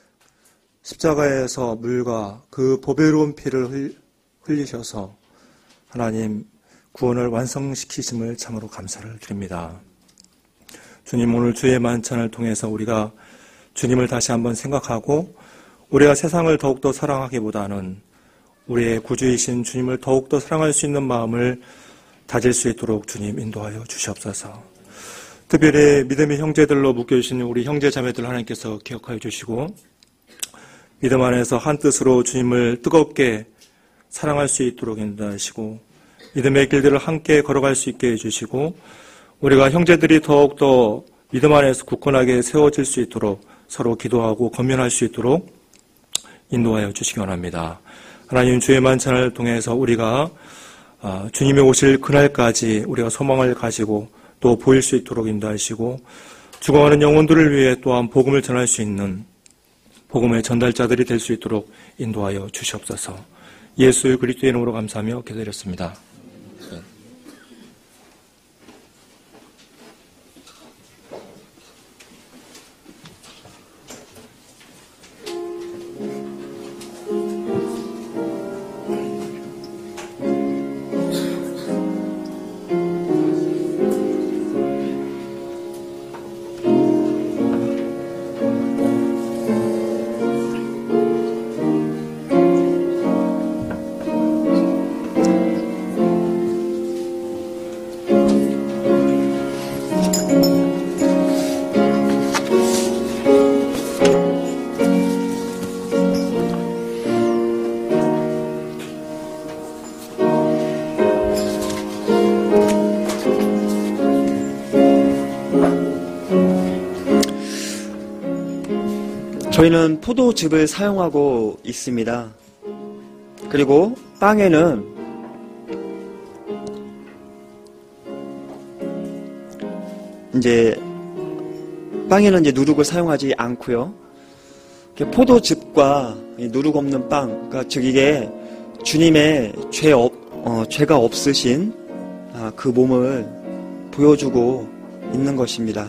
십자가에서 물과 그 보배로운 피를 흘리셔서 하나님 구원을 완성시키심을 참으로 감사를 드립니다. 주님, 오늘 주의 만찬을 통해서 우리가 주님을 다시 한번 생각하고 우리가 세상을 더욱더 사랑하기보다는 우리의 구주이신 주님을 더욱더 사랑할 수 있는 마음을 다질 수 있도록 주님 인도하여 주시옵소서. 특별히 믿음의 형제들로 묶여주신 우리 형제 자매들 하나님께서 기억하여 주시고 믿음 안에서 한뜻으로 주님을 뜨겁게 사랑할 수 있도록 인도하시고 믿음의 길들을 함께 걸어갈 수 있게 해주시고 우리가 형제들이 더욱더 믿음 안에서 굳건하게 세워질 수 있도록 서로 기도하고 권면할 수 있도록 인도하여 주시기 원합니다. 하나님, 주의 만찬을 통해서 우리가 주님이 오실 그날까지 우리가 소망을 가지고 또 보일 수 있도록 인도하시고 죽어가는 영혼들을 위해 또한 복음을 전할 수 있는 복음의 전달자들이 될 수 있도록 인도하여 주시옵소서. 예수 그리스도의 이름으로 감사하며 기도드렸습니다. 저희는 포도즙을 사용하고 있습니다. 그리고 빵에는 이제 빵에는 이제 누룩을 사용하지 않고요. 포도즙과 누룩 없는 빵, 그러니까 즉 이게 주님의 죄 없, 어, 죄가 없으신 아, 그 몸을 보여주고 있는 것입니다.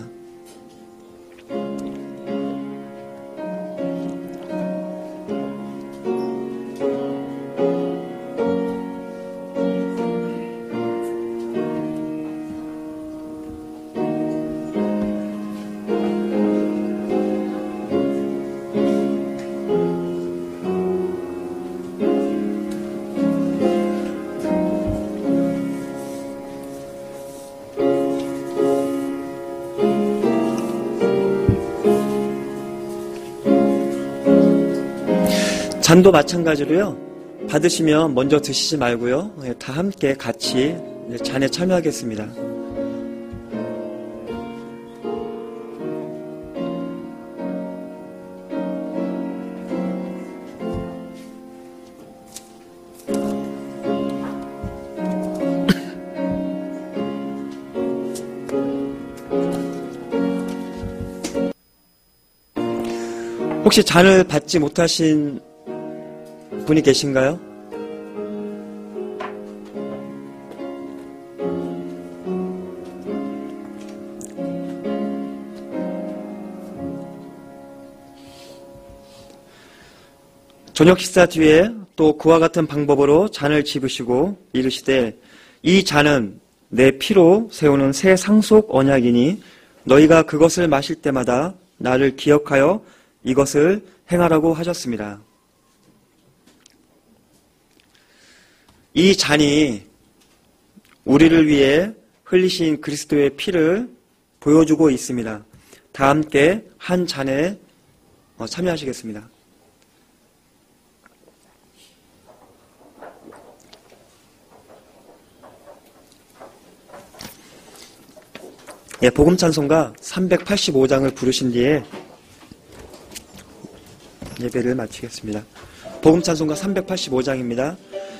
잔도 마찬가지로요. 받으시면 먼저 드시지 말고요. 다 함께 같이 잔에 참여하겠습니다. 혹시 잔을 받지 못하신 분이 계신가요? 저녁 식사 뒤에 또 그와 같은 방법으로 잔을 집으시고 이르시되 이 잔은 내 피로 세우는 새 상속 언약이니 너희가 그것을 마실 때마다 나를 기억하여 이것을 행하라고 하셨습니다. 이 잔이 우리를 위해 흘리신 그리스도의 피를 보여주고 있습니다. 다 함께 한 잔에 참여하시겠습니다. 예, 복음 찬송가 삼백팔십오 장을 부르신 뒤에 예배를 마치겠습니다. 복음 찬송가 삼백팔십오 장입니다.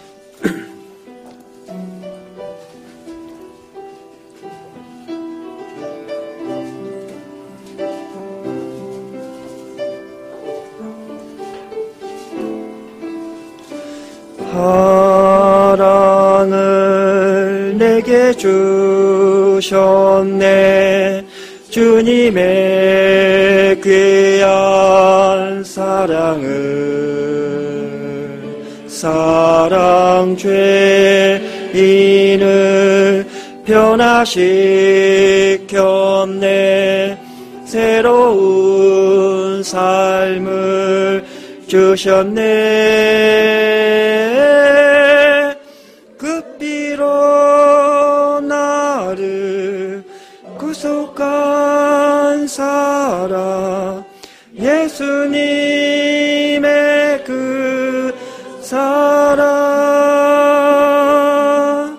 사랑을 내게 주셨네. 주님의 귀한 사랑을, 사랑 죄인을 변화시켰네. 새로운 삶을 주셨네. 그 피로 나를 구속한 사랑, 예수님의 그 사랑,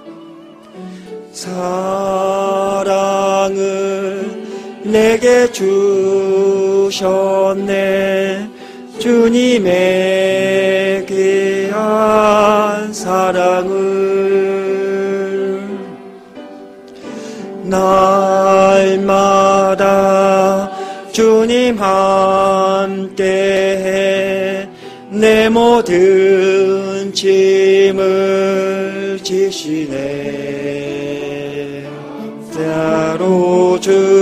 사랑을 내게 주셨네. 주님의 귀한 사랑을 날마다 주님 함께해 내 모든 짐을 지시네. 때로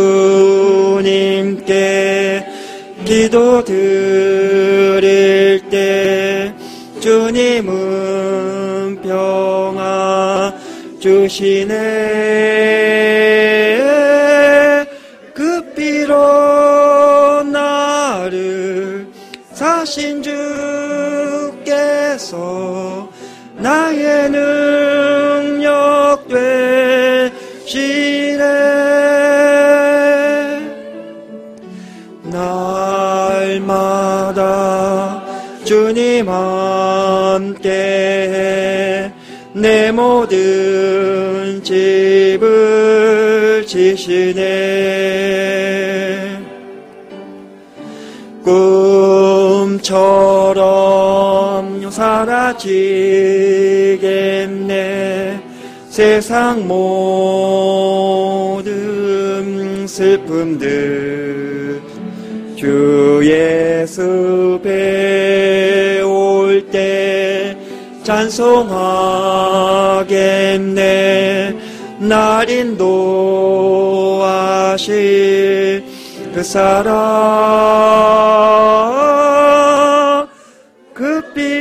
주님께 기도 드릴 때 주님은 평화 주시네. 그 피로 나를 사신 주께서 나의 능력 되시네. 날마다 주님 함께해 내 모든 집을 지시네. 꿈처럼 사라지겠네. 세상 모든 슬픔들 주 예수 배울 때 찬송하겠네. 날 인도하실 그 사랑 그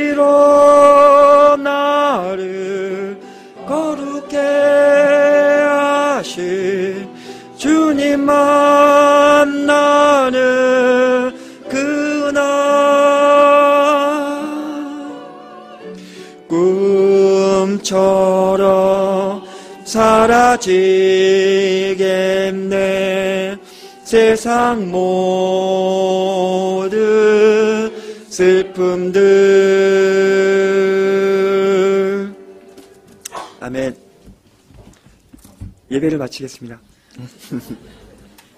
피로 나를 거룩해 하실 주님 만나는 그날 꿈처럼 사라지겠네. 세상 모든 슬픔들. 아멘. 예배를 마치겠습니다.